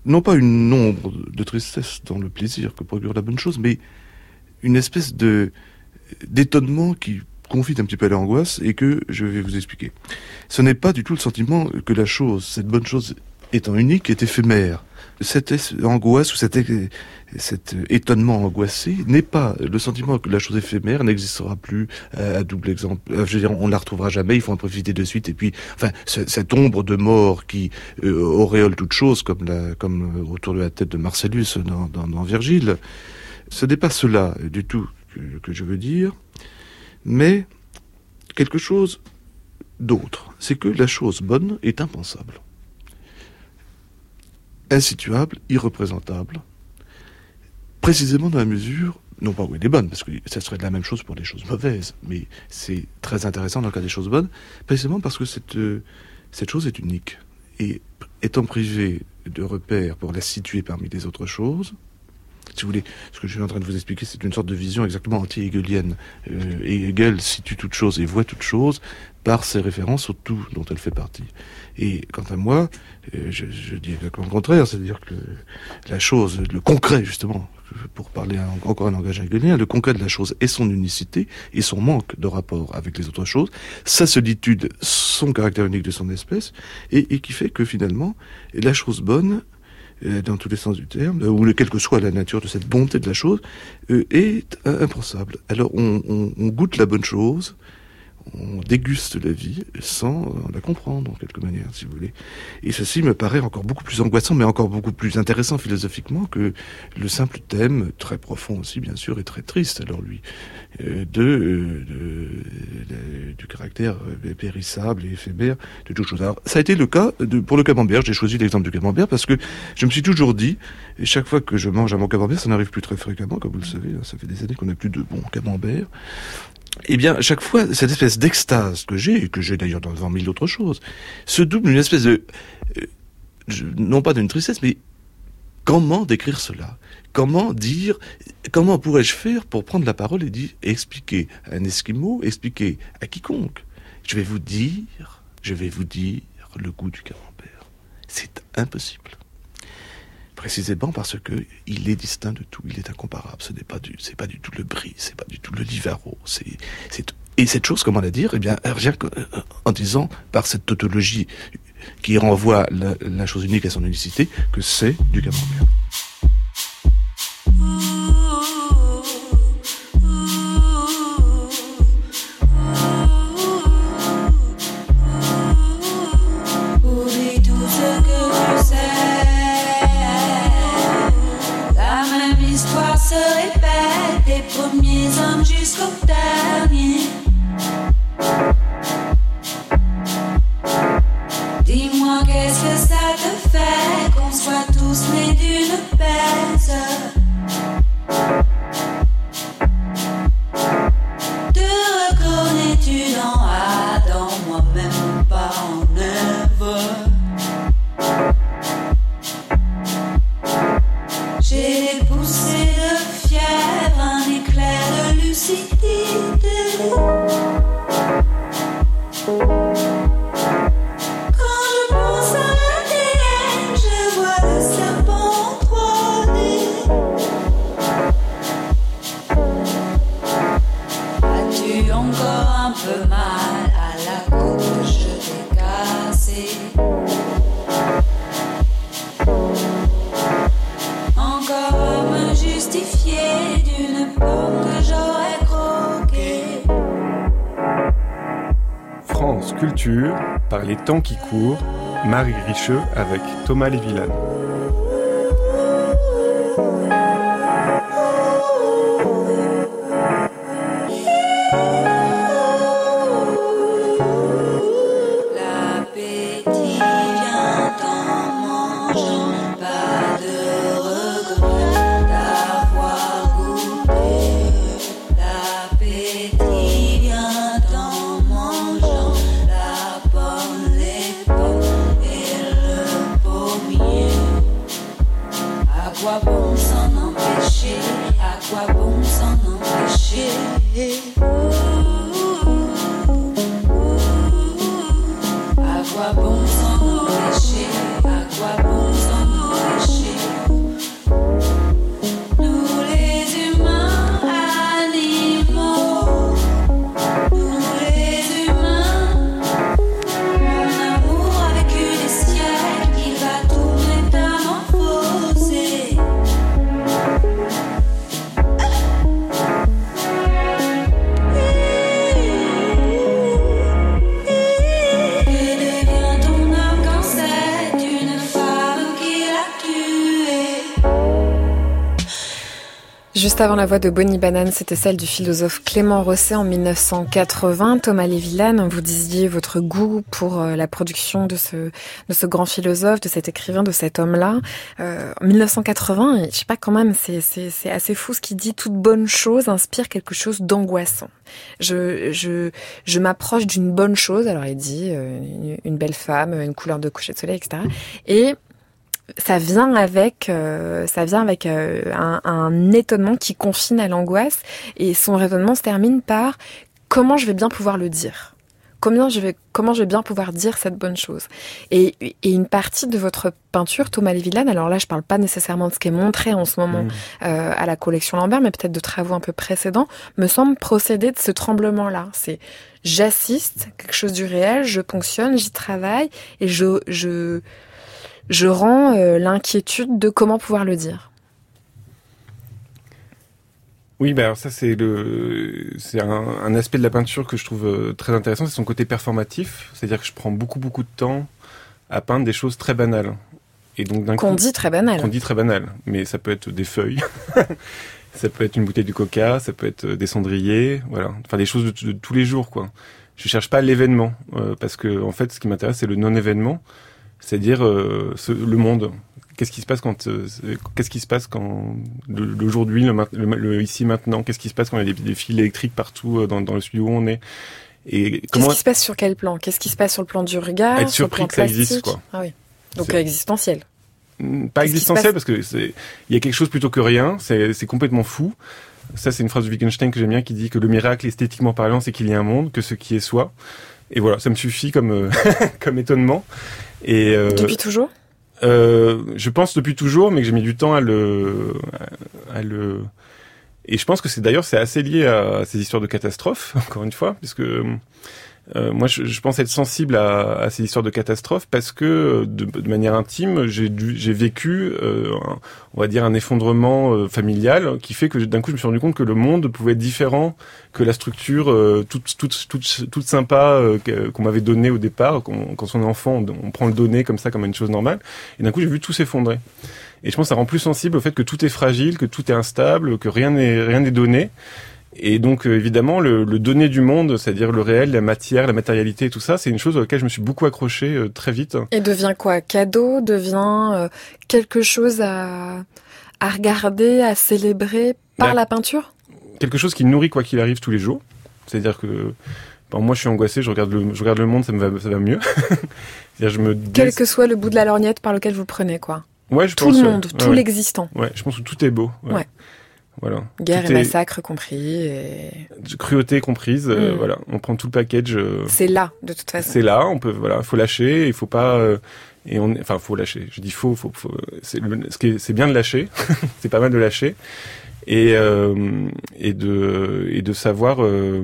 non pas une ombre de tristesse dans le plaisir que procure la bonne chose, mais une espèce de d'étonnement qui confite un petit peu à l'angoisse et que je vais vous expliquer. Ce n'est pas du tout le sentiment que la chose, cette bonne chose étant unique, est éphémère. Cette angoisse ou cet, cet étonnement angoissé n'est pas le sentiment que la chose éphémère n'existera plus à, à double exemple. Je veux dire, on la retrouvera jamais, il faut en profiter de suite. Et puis, enfin, ce, cette ombre de mort qui euh, auréole toute chose, comme, la, comme autour de la tête de Marcellus dans, dans, dans Virgile, ce n'est pas cela du tout que, que je veux dire, mais quelque chose d'autre. C'est que la chose bonne est impensable. Insituable, irreprésentable, précisément dans la mesure, non pas où elle est bonne, parce que ça serait de la même chose pour des choses mauvaises, mais c'est très intéressant dans le cas des choses bonnes, précisément parce que cette, euh, cette chose est unique. Et étant privée de repères pour la situer parmi les autres choses, si vous voulez, ce que je suis en train de vous expliquer, c'est une sorte de vision exactement anti-hegelienne. Euh, et Hegel situe toute chose et voit toute chose par ses références au tout dont elle fait partie. Et quant à moi, euh, je, je dis exactement le contraire, c'est-à-dire que la chose, le concret justement, pour parler un, encore un langage hegelien, le concret de la chose est son unicité et son manque de rapport avec les autres choses, sa solitude, son caractère unique de son espèce, et, et qui fait que finalement, la chose bonne, dans tous les sens du terme, ou quelle que soit la nature de cette bonté de la chose, euh, est impensable. Alors on, on, on goûte la bonne chose, on déguste la vie sans la comprendre en quelque manière, si vous voulez. Et ceci me paraît encore beaucoup plus angoissant, mais encore beaucoup plus intéressant philosophiquement que le simple thème, très profond aussi bien sûr, et très triste alors lui, euh, de, euh, de, de du caractère périssable et éphémère de toute chose. Alors ça a été le cas de, pour le camembert. J'ai choisi l'exemple du camembert parce que je me suis toujours dit, et chaque fois que je mange un bon camembert, ça n'arrive plus très fréquemment, comme vous le savez, ça fait des années qu'on n'a plus de bons camemberts. Eh bien, à chaque fois, cette espèce d'extase que j'ai, et que j'ai d'ailleurs dans mille autres choses, se double d'une espèce de, euh, je, non pas d'une tristesse, mais comment décrire cela? Comment dire, comment pourrais-je faire pour prendre la parole et dire, expliquer à un Esquimau, expliquer à quiconque? Je vais vous dire, je vais vous dire le goût du camembert. C'est impossible. Précisément parce que il est distinct de tout, il est incomparable. Ce n'est pas du, c'est pas du tout le brie, c'est pas du tout le livaro. C'est, c'est, et cette chose, comment la dire? Eh bien, rien qu'en disant par cette tautologie qui renvoie la, la chose unique à son unicité, que c'est du camembert. Se répète des premiers hommes jusqu'au dernier. Dis-moi qu'est-ce que ça te fait qu'on soit tous nés d'une baisse. Te reconnais-tu dans Adam, moi-même pas en Ève? J'ai des poussées de fièvre, un éclair de lucidité. Quand je pense à l'A D N, je vois le serpent en trois D. As-tu encore un peu mal à la côte que je t'ai cassée? Encore me justifier d'une pomme que j'aurais croquée. France Culture, par les temps qui courent, Marie Richeux avec Thomas Lévillane. L'appétit vient en mangeant, pas de regret d'avoir goûté. L'appétit vient en mangeant la pomme, les pommes et le pommier. À quoi bon s'en empêcher? À quoi bon s'en empêcher? À quoi bon s'en empêcher? À quoi bon s'en empêcher? Juste avant la voix de Bonnie Banane, c'était celle du philosophe Clément Rosset en mille neuf cent quatre-vingts. Thomas Lévy-Lane, vous disiez votre goût pour la production de ce, de ce grand philosophe, de cet écrivain, de cet homme-là. Euh, en mille neuf cent quatre-vingts, je sais pas quand même, c'est, c'est, c'est assez fou ce qu'il dit. Toute bonne chose inspire quelque chose d'angoissant. Je, je, je m'approche d'une bonne chose. Alors il dit euh, une, une belle femme, une couleur de coucher de soleil, et cetera. Et ça vient avec, euh, ça vient avec euh, un, un étonnement qui confine à l'angoisse, et son raisonnement se termine par comment je vais bien pouvoir le dire, comment je vais, comment je vais bien pouvoir dire cette bonne chose. Et, et une partie de votre peinture, Thomas Lévy-Lane, alors là je parle pas nécessairement de ce qui est montré en ce moment mmh. euh, à la collection Lambert, mais peut-être de travaux un peu précédents, me semble procéder de ce tremblement-là. C'est j'assiste, quelque chose du réel, je ponctionne, j'y travaille, et je, je Je rends euh, l'inquiétude de comment pouvoir le dire. Oui, bah alors ça c'est le, c'est un, un aspect de la peinture que je trouve euh, très intéressant, c'est son côté performatif. C'est-à-dire que je prends beaucoup beaucoup de temps à peindre des choses très banales. Et donc d'un qu'on coup, dit très banales. Qu'on dit très banales, mais ça peut être des feuilles, ça peut être une bouteille de Coca, ça peut être des cendriers, voilà. Enfin des choses de, de, de tous les jours, quoi. Je cherche pas l'événement euh, parce que en fait, ce qui m'intéresse c'est le non-événement. C'est-à-dire euh, ce, le monde. Qu'est-ce qui se passe quand euh, qu'est-ce qui se passe quand le, l'aujourd'hui, le, le, le ici maintenant. Qu'est-ce qui se passe quand il y a des, des fils électriques partout dans, dans le studio où on est. Et comment... Qu'est-ce qui se passe sur quel plan? Qu'est-ce qui se passe sur le plan du regard? Être surpris sur le plan que ça plastique? existe, quoi. Ah oui. Donc c'est... existentiel. Pas Qu'est-ce existentiel parce que c'est il y a quelque chose plutôt que rien. C'est, c'est complètement fou. Ça, c'est une phrase de Wittgenstein que j'aime bien qui dit que le miracle, esthétiquement parlant, c'est qu'il y a un monde, que ce qui est soi. Et voilà, ça me suffit comme euh, comme étonnement. Et euh, depuis toujours euh, je pense depuis toujours, mais que j'ai mis du temps à le, à, à le. Et je pense que c'est d'ailleurs c'est assez lié à, à ces histoires de catastrophes, encore une fois, puisque euh, moi je, je pense être sensible à, à ces histoires de catastrophes parce que de, de manière intime, j'ai dû, j'ai vécu, euh, un, on va dire un effondrement euh, familial qui fait que d'un coup je me suis rendu compte que le monde pouvait être différent que la structure euh, toute toute toute toute sympa euh, qu'on m'avait donnée au départ. Quand, quand on est enfant, on, on prend le donné comme ça comme une chose normale. Et d'un coup j'ai vu tout s'effondrer. Et je pense que ça rend plus sensible au fait que tout est fragile, que tout est instable, que rien n'est rien n'est donné. Et donc euh, évidemment le, le donné du monde, c'est-à-dire le réel, la matière, la matérialité, tout ça, c'est une chose à laquelle je me suis beaucoup accroché euh, très vite. Et devient quoi? Cadeau? Devient euh, quelque chose à à regarder, à célébrer par bah, la peinture? Quelque chose qui nourrit quoi qu'il arrive tous les jours. C'est-à-dire que bon, moi je suis angoissé, je regarde le je regarde le monde, ça me va ça va mieux. C'est-à-dire je me quel que soit le bout de la lorgnette par lequel vous prenez quoi. Ouais, je tout pense, le monde, ouais. tout ouais, l'existant. Ouais, je pense que tout est beau. Ouais. ouais. Voilà. Guerre tout et est... massacre compris. Et... cruauté comprise. Mm. Euh, voilà, on prend tout le package. Euh... C'est là, de toute façon. C'est là. On peut, voilà, faut lâcher. Il faut pas. Euh... Et on, enfin, faut lâcher. Je dis faut, faut, faut. C'est, le... Ce qui est... c'est bien de lâcher. C'est pas mal de lâcher. Et euh... et de et de savoir. Euh...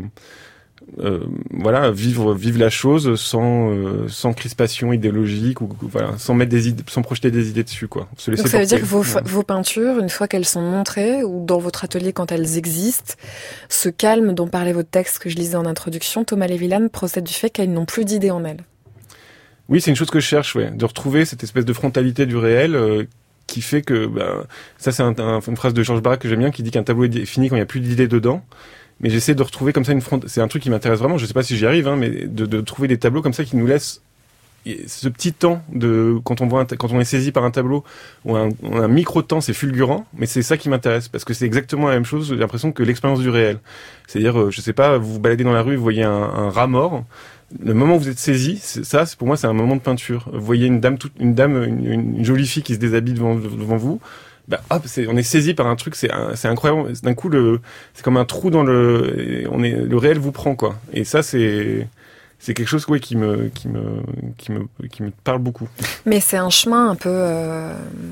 Euh, voilà, vivre vivre la chose sans euh, sans crispation idéologique ou voilà, sans mettre des idées, sans projeter des idées dessus quoi. Se laisser Donc ça porter. veut dire que vos ouais. vos peintures, une fois qu'elles sont montrées ou dans votre atelier quand elles existent, ce calme dont parlait votre texte que je lisais en introduction, Thomas Lévy-Lane procède du fait qu'elles n'ont plus d'idées en elles. Oui, c'est une chose que je cherche, ouais, de retrouver cette espèce de frontalité du réel. Euh, qui fait que bah, ça c'est un, un, une phrase de Georges Braque que j'aime bien qui dit qu'un tableau est fini quand il n'y a plus d'idées dedans. Mais j'essaie de retrouver comme ça une front. C'est un truc qui m'intéresse vraiment. Je sais pas si j'y arrive, hein, mais de, de trouver des tableaux comme ça qui nous laissent ce petit temps de quand on voit un, quand on est saisi par un tableau ou un, un micro temps, c'est fulgurant. Mais c'est ça qui m'intéresse parce que c'est exactement la même chose. J'ai l'impression que l'expérience du réel. C'est-à-dire, euh, je sais pas, vous vous baladez dans la rue, vous voyez un, un rat mort. Le moment où vous êtes saisi, c'est, ça, c'est, pour moi, c'est un moment de peinture. Vous voyez une dame, toute, une dame, une, une jolie fille qui se déshabille devant, devant vous. Bah, hop, c'est, on est saisi par un truc, c'est, c'est incroyable. D'un coup, le, c'est comme un trou dans le, on est, le réel vous prend, quoi. Et ça, c'est, c'est quelque chose, ouais, qui me, qui me, qui me, qui me parle beaucoup. Mais c'est un chemin un peu, euh...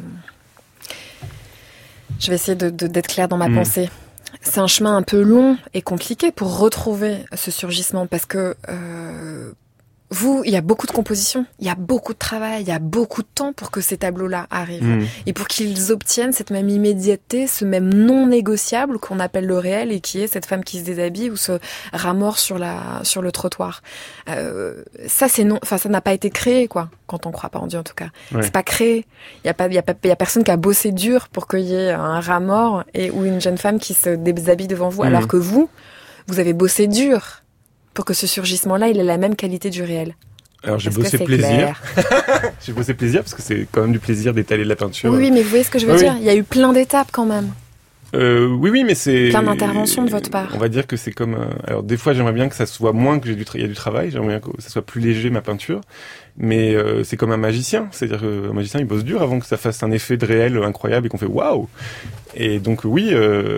je vais essayer de, de, d'être claire dans ma mmh. pensée. C'est un chemin un peu long et compliqué pour retrouver ce surgissement parce que, euh, vous, il y a beaucoup de composition, il y a beaucoup de travail, il y a beaucoup de temps pour que ces tableaux-là arrivent. Mmh. Et pour qu'ils obtiennent cette même immédiateté, ce même non négociable qu'on appelle le réel et qui est cette femme qui se déshabille ou se ramore sur la, sur le trottoir. Euh, ça, c'est non, enfin, ça n'a pas été créé, quoi. Quand on croit pas en Dieu, en tout cas. Ouais. C'est pas créé. Il y a pas, il y a pas, il y a personne qui a bossé dur pour qu'il y ait un rat mort et, ou une jeune femme qui se déshabille devant vous. Mmh. Alors que vous, vous avez bossé dur pour que ce surgissement-là, il ait la même qualité du réel. Alors j'ai Est-ce bossé plaisir. j'ai bossé plaisir parce que c'est quand même du plaisir d'étaler de la peinture. Oui, mais vous voyez ce que je veux ah, dire. Oui. Il y a eu plein d'étapes quand même. Euh, oui, oui, mais c'est plein d'interventions de votre part. On va dire que c'est comme. Euh... Alors des fois, j'aimerais bien que ça soit moins que j'ai du, tra... il y a du travail. J'aimerais bien que ça soit plus léger ma peinture. Mais euh, c'est comme un magicien, c'est-à-dire qu'un magicien il bosse dur avant que ça fasse un effet de réel incroyable et qu'on fait waouh. Et donc oui, euh...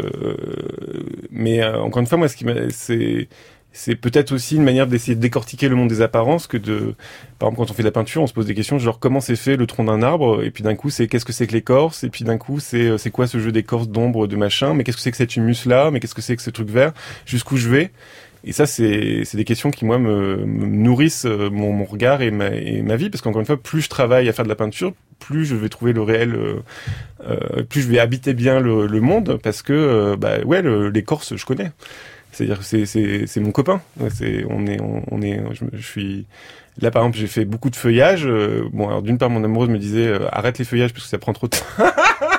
mais euh, encore une fois, moi, ce qui m'a, c'est c'est peut-être aussi une manière d'essayer de décortiquer le monde des apparences que de, par exemple, quand on fait de la peinture, on se pose des questions genre comment c'est fait le tronc d'un arbre, et puis d'un coup c'est qu'est-ce que c'est que l'écorce, et puis d'un coup c'est c'est quoi ce jeu d'écorce, d'ombre, de machin, mais qu'est-ce que c'est que cet humus là, mais qu'est-ce que c'est que ce truc vert, jusqu'où je vais. Et ça, c'est, c'est des questions qui, moi, me, me nourrissent mon, mon regard et ma, et ma vie, parce qu'encore une fois, plus je travaille à faire de la peinture, plus je vais trouver le réel, euh, euh, plus je vais habiter bien le, le monde, parce que, euh, bah, ouais, le, l'écorce, je connais. C'est-à-dire que c'est, c'est, c'est mon copain. C'est, on est, on, on est, je, je suis, là, par exemple, j'ai fait beaucoup de feuillage. Euh, bon, alors, d'une part, mon amoureuse me disait, euh, arrête les feuillages parce que ça prend trop de temps.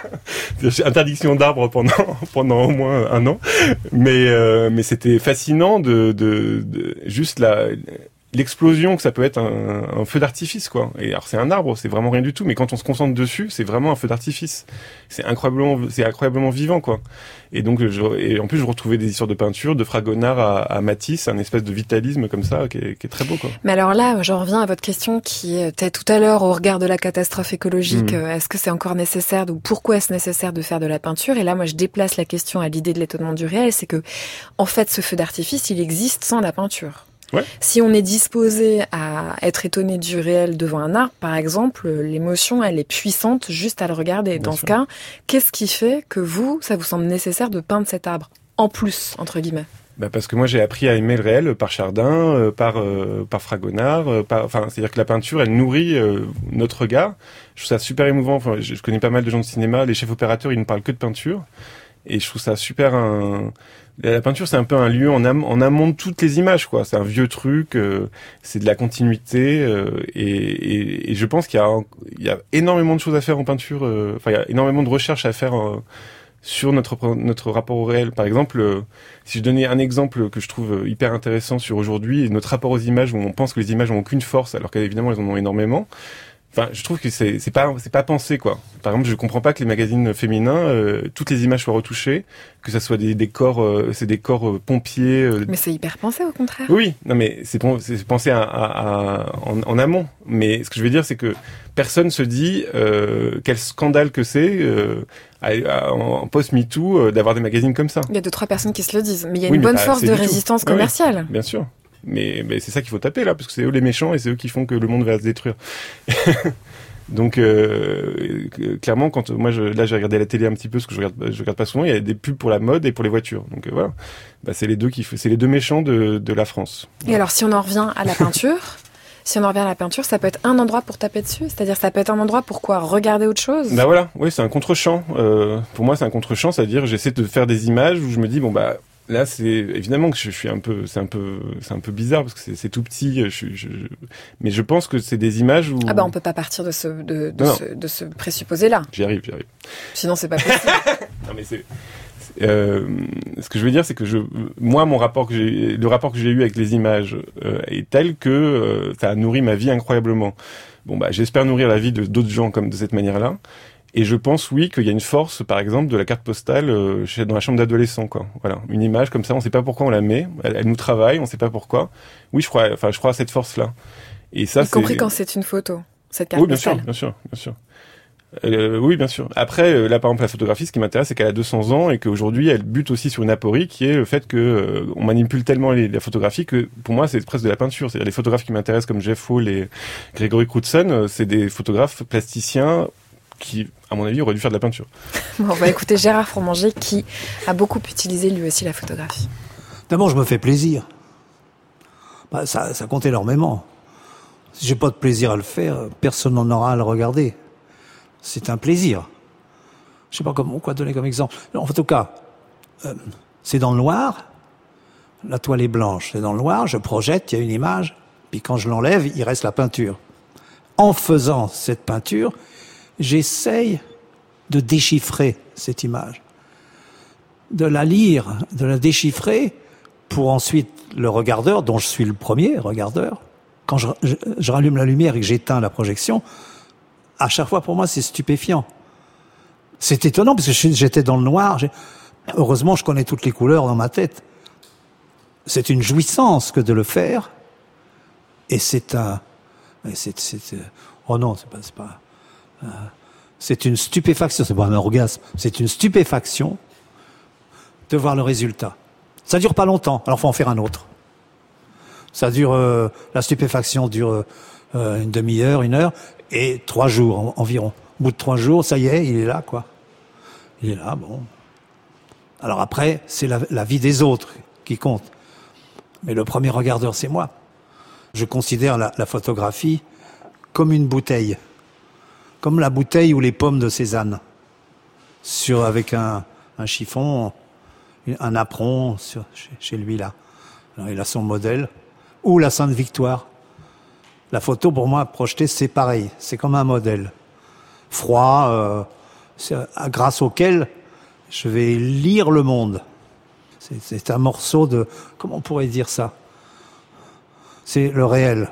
Interdiction d'arbres pendant pendant au moins un an, mais euh, mais c'était fascinant de, de, de juste la l'explosion que ça peut être un, un feu d'artifice, quoi. Et alors c'est un arbre, c'est vraiment rien du tout, mais quand on se concentre dessus, c'est vraiment un feu d'artifice. C'est incroyablement, c'est incroyablement vivant, quoi. Et donc, je, et en plus, je retrouvais des histoires de peinture, de Fragonard à, à Matisse, un espèce de vitalisme comme ça, qui est, qui est très beau, quoi. Mais alors là, j'en reviens à votre question qui était tout à l'heure au regard de la catastrophe écologique. Mmh. Est-ce que c'est encore nécessaire, ou pourquoi est-ce nécessaire de faire de la peinture? Et là, moi, je déplace la question à l'idée de l'étonnement du réel, c'est que, en fait, ce feu d'artifice, il existe sans la peinture. Ouais. Si on est disposé à être étonné du réel devant un arbre, par exemple, l'émotion, elle est puissante juste à le regarder. Bien Dans sûr. Ce cas, qu'est-ce qui fait que vous, ça vous semble nécessaire de peindre cet arbre en plus, entre guillemets? Bah parce que moi j'ai appris à aimer le réel par Chardin, euh, par euh, par Fragonard, euh, par, enfin c'est-à-dire que la peinture elle nourrit euh, notre regard. Je trouve ça super émouvant. Enfin, je, je connais pas mal de gens de cinéma, les chefs opérateurs ils ne parlent que de peinture, et je trouve ça super un. La peinture, c'est un peu un lieu en, am- en amont de toutes les images, quoi. C'est un vieux truc, euh, c'est de la continuité, euh, et, et, et je pense qu'il y a, il y a énormément de choses à faire en peinture. Euh, enfin, il y a énormément de recherches à faire euh, sur notre notre rapport au réel. Par exemple, euh, si je donnais un exemple que je trouve hyper intéressant sur aujourd'hui, notre rapport aux images, où on pense que les images n'ont aucune force, alors qu'évidemment elles en ont énormément. Enfin, je trouve que c'est c'est pas c'est pas pensé, quoi. Par exemple, je comprends pas que les magazines féminins euh, toutes les images soient retouchées, que ça soit des décors euh, c'est des corps euh, pompiers. Euh... Mais c'est hyper pensé au contraire. Oui, non mais c'est c'est pensé à, à, à en, en amont. Mais ce que je veux dire, c'est que personne se dit euh, quel scandale que c'est euh, à, à, en post MeToo euh, d'avoir des magazines comme ça. Il y a deux trois personnes qui se le disent, mais il y a une oui, bonne pas, force de résistance tout. commerciale. Ah oui, bien sûr. Mais, mais c'est ça qu'il faut taper là, parce que c'est eux les méchants et c'est eux qui font que le monde va se détruire. Donc euh, clairement, quand moi je, là j'ai regardé la télé un petit peu, parce que je regarde, je regarde pas souvent, il y a des pubs pour la mode et pour les voitures. Donc euh, voilà, bah, c'est les deux qui, c'est les deux méchants de, de la France. Et voilà. Alors si on en revient à la peinture. Si on en revient à la peinture, ça peut être un endroit pour taper dessus, c'est-à-dire ça peut être un endroit pour quoi, regarder autre chose. Bah voilà, oui, c'est un contre-champ. Euh, pour moi, c'est un contre-champ, c'est-à-dire j'essaie de faire des images où je me dis bon bah là c'est évidemment que je, je suis un peu, c'est un peu, c'est un peu bizarre parce que c'est, c'est tout petit. Je, je, je, mais je pense que c'est des images où ah bah on peut pas partir de ce de, de, ce, de ce présupposé-là. J'y arrive, j'y arrive. Sinon c'est pas possible. Non mais c'est. Euh, ce que je veux dire, c'est que je, moi, mon rapport que j'ai, le rapport que j'ai eu avec les images euh, est tel que euh, ça a nourri ma vie incroyablement. Bon, bah, j'espère nourrir la vie de d'autres gens comme de cette manière-là. Et je pense, oui, qu'il y a une force, par exemple, de la carte postale euh, chez, dans la chambre d'adolescent, quoi. Voilà, une image comme ça, on sait pas pourquoi on la met, elle, elle nous travaille, on sait pas pourquoi. Oui, je crois, enfin, je crois à cette force-là. Et ça, y c'est compris quand c'est une photo, cette carte oui, bien postale. sûr, bien sûr, bien sûr. Euh, oui, bien sûr. Après, euh, là, par exemple, la photographie, ce qui m'intéresse, c'est qu'elle a deux cents ans et qu'aujourd'hui, elle bute aussi sur une aporie qui est le fait que euh, on manipule tellement les, la photographie que, pour moi, c'est presque de la peinture. C'est-à-dire les photographes qui m'intéressent, comme Jeff Hall et Gregory Crutzen, euh, c'est des photographes plasticiens qui, à mon avis, auraient dû faire de la peinture. Bon, bah écoutez, Gérard Fromanger, qui a beaucoup utilisé lui aussi la photographie. D'abord, je me fais plaisir. Bah, ça, ça compte énormément. Si j'ai pas de plaisir à le faire, personne n'en aura à le regarder. C'est un plaisir. Je sais pas comment, quoi donner comme exemple. En tout cas, euh, c'est dans le noir. La toile est blanche, c'est dans le noir. Je projette, il y a une image. Puis quand je l'enlève, il reste la peinture. En faisant cette peinture, j'essaye de déchiffrer cette image, de la lire, de la déchiffrer, pour ensuite le regardeur, dont je suis le premier regardeur, quand je, je, je rallume la lumière et que j'éteins la projection, à chaque fois pour moi c'est stupéfiant. C'est étonnant parce que j'étais dans le noir. J'ai... Heureusement, je connais toutes les couleurs dans ma tête. C'est une jouissance que de le faire, et c'est un, c'est, c'est, oh non, c'est pas, c'est pas, euh, c'est une stupéfaction. C'est pas un orgasme. C'est une stupéfaction de voir le résultat. Ça dure pas longtemps. Alors faut en faire un autre. Ça dure, euh, la stupéfaction dure euh, une demi-heure, une heure, et trois jours en, environ. Au bout de trois jours, ça y est, il est là, quoi. Il est là, bon. Alors après, c'est la, la vie des autres qui compte. Mais le premier regardeur, c'est moi. Je considère la, la photographie comme une bouteille. Comme la bouteille ou les pommes de Cézanne. Sur, avec un, un chiffon, un apron sur, chez, chez lui, là. Alors, il a son modèle. Ou la Sainte Victoire. La photo, pour moi, projetée, c'est pareil. C'est comme un modèle. Froid, euh, c'est, grâce auquel je vais lire le monde. C'est, c'est un morceau de... Comment on pourrait dire ça ? C'est le réel.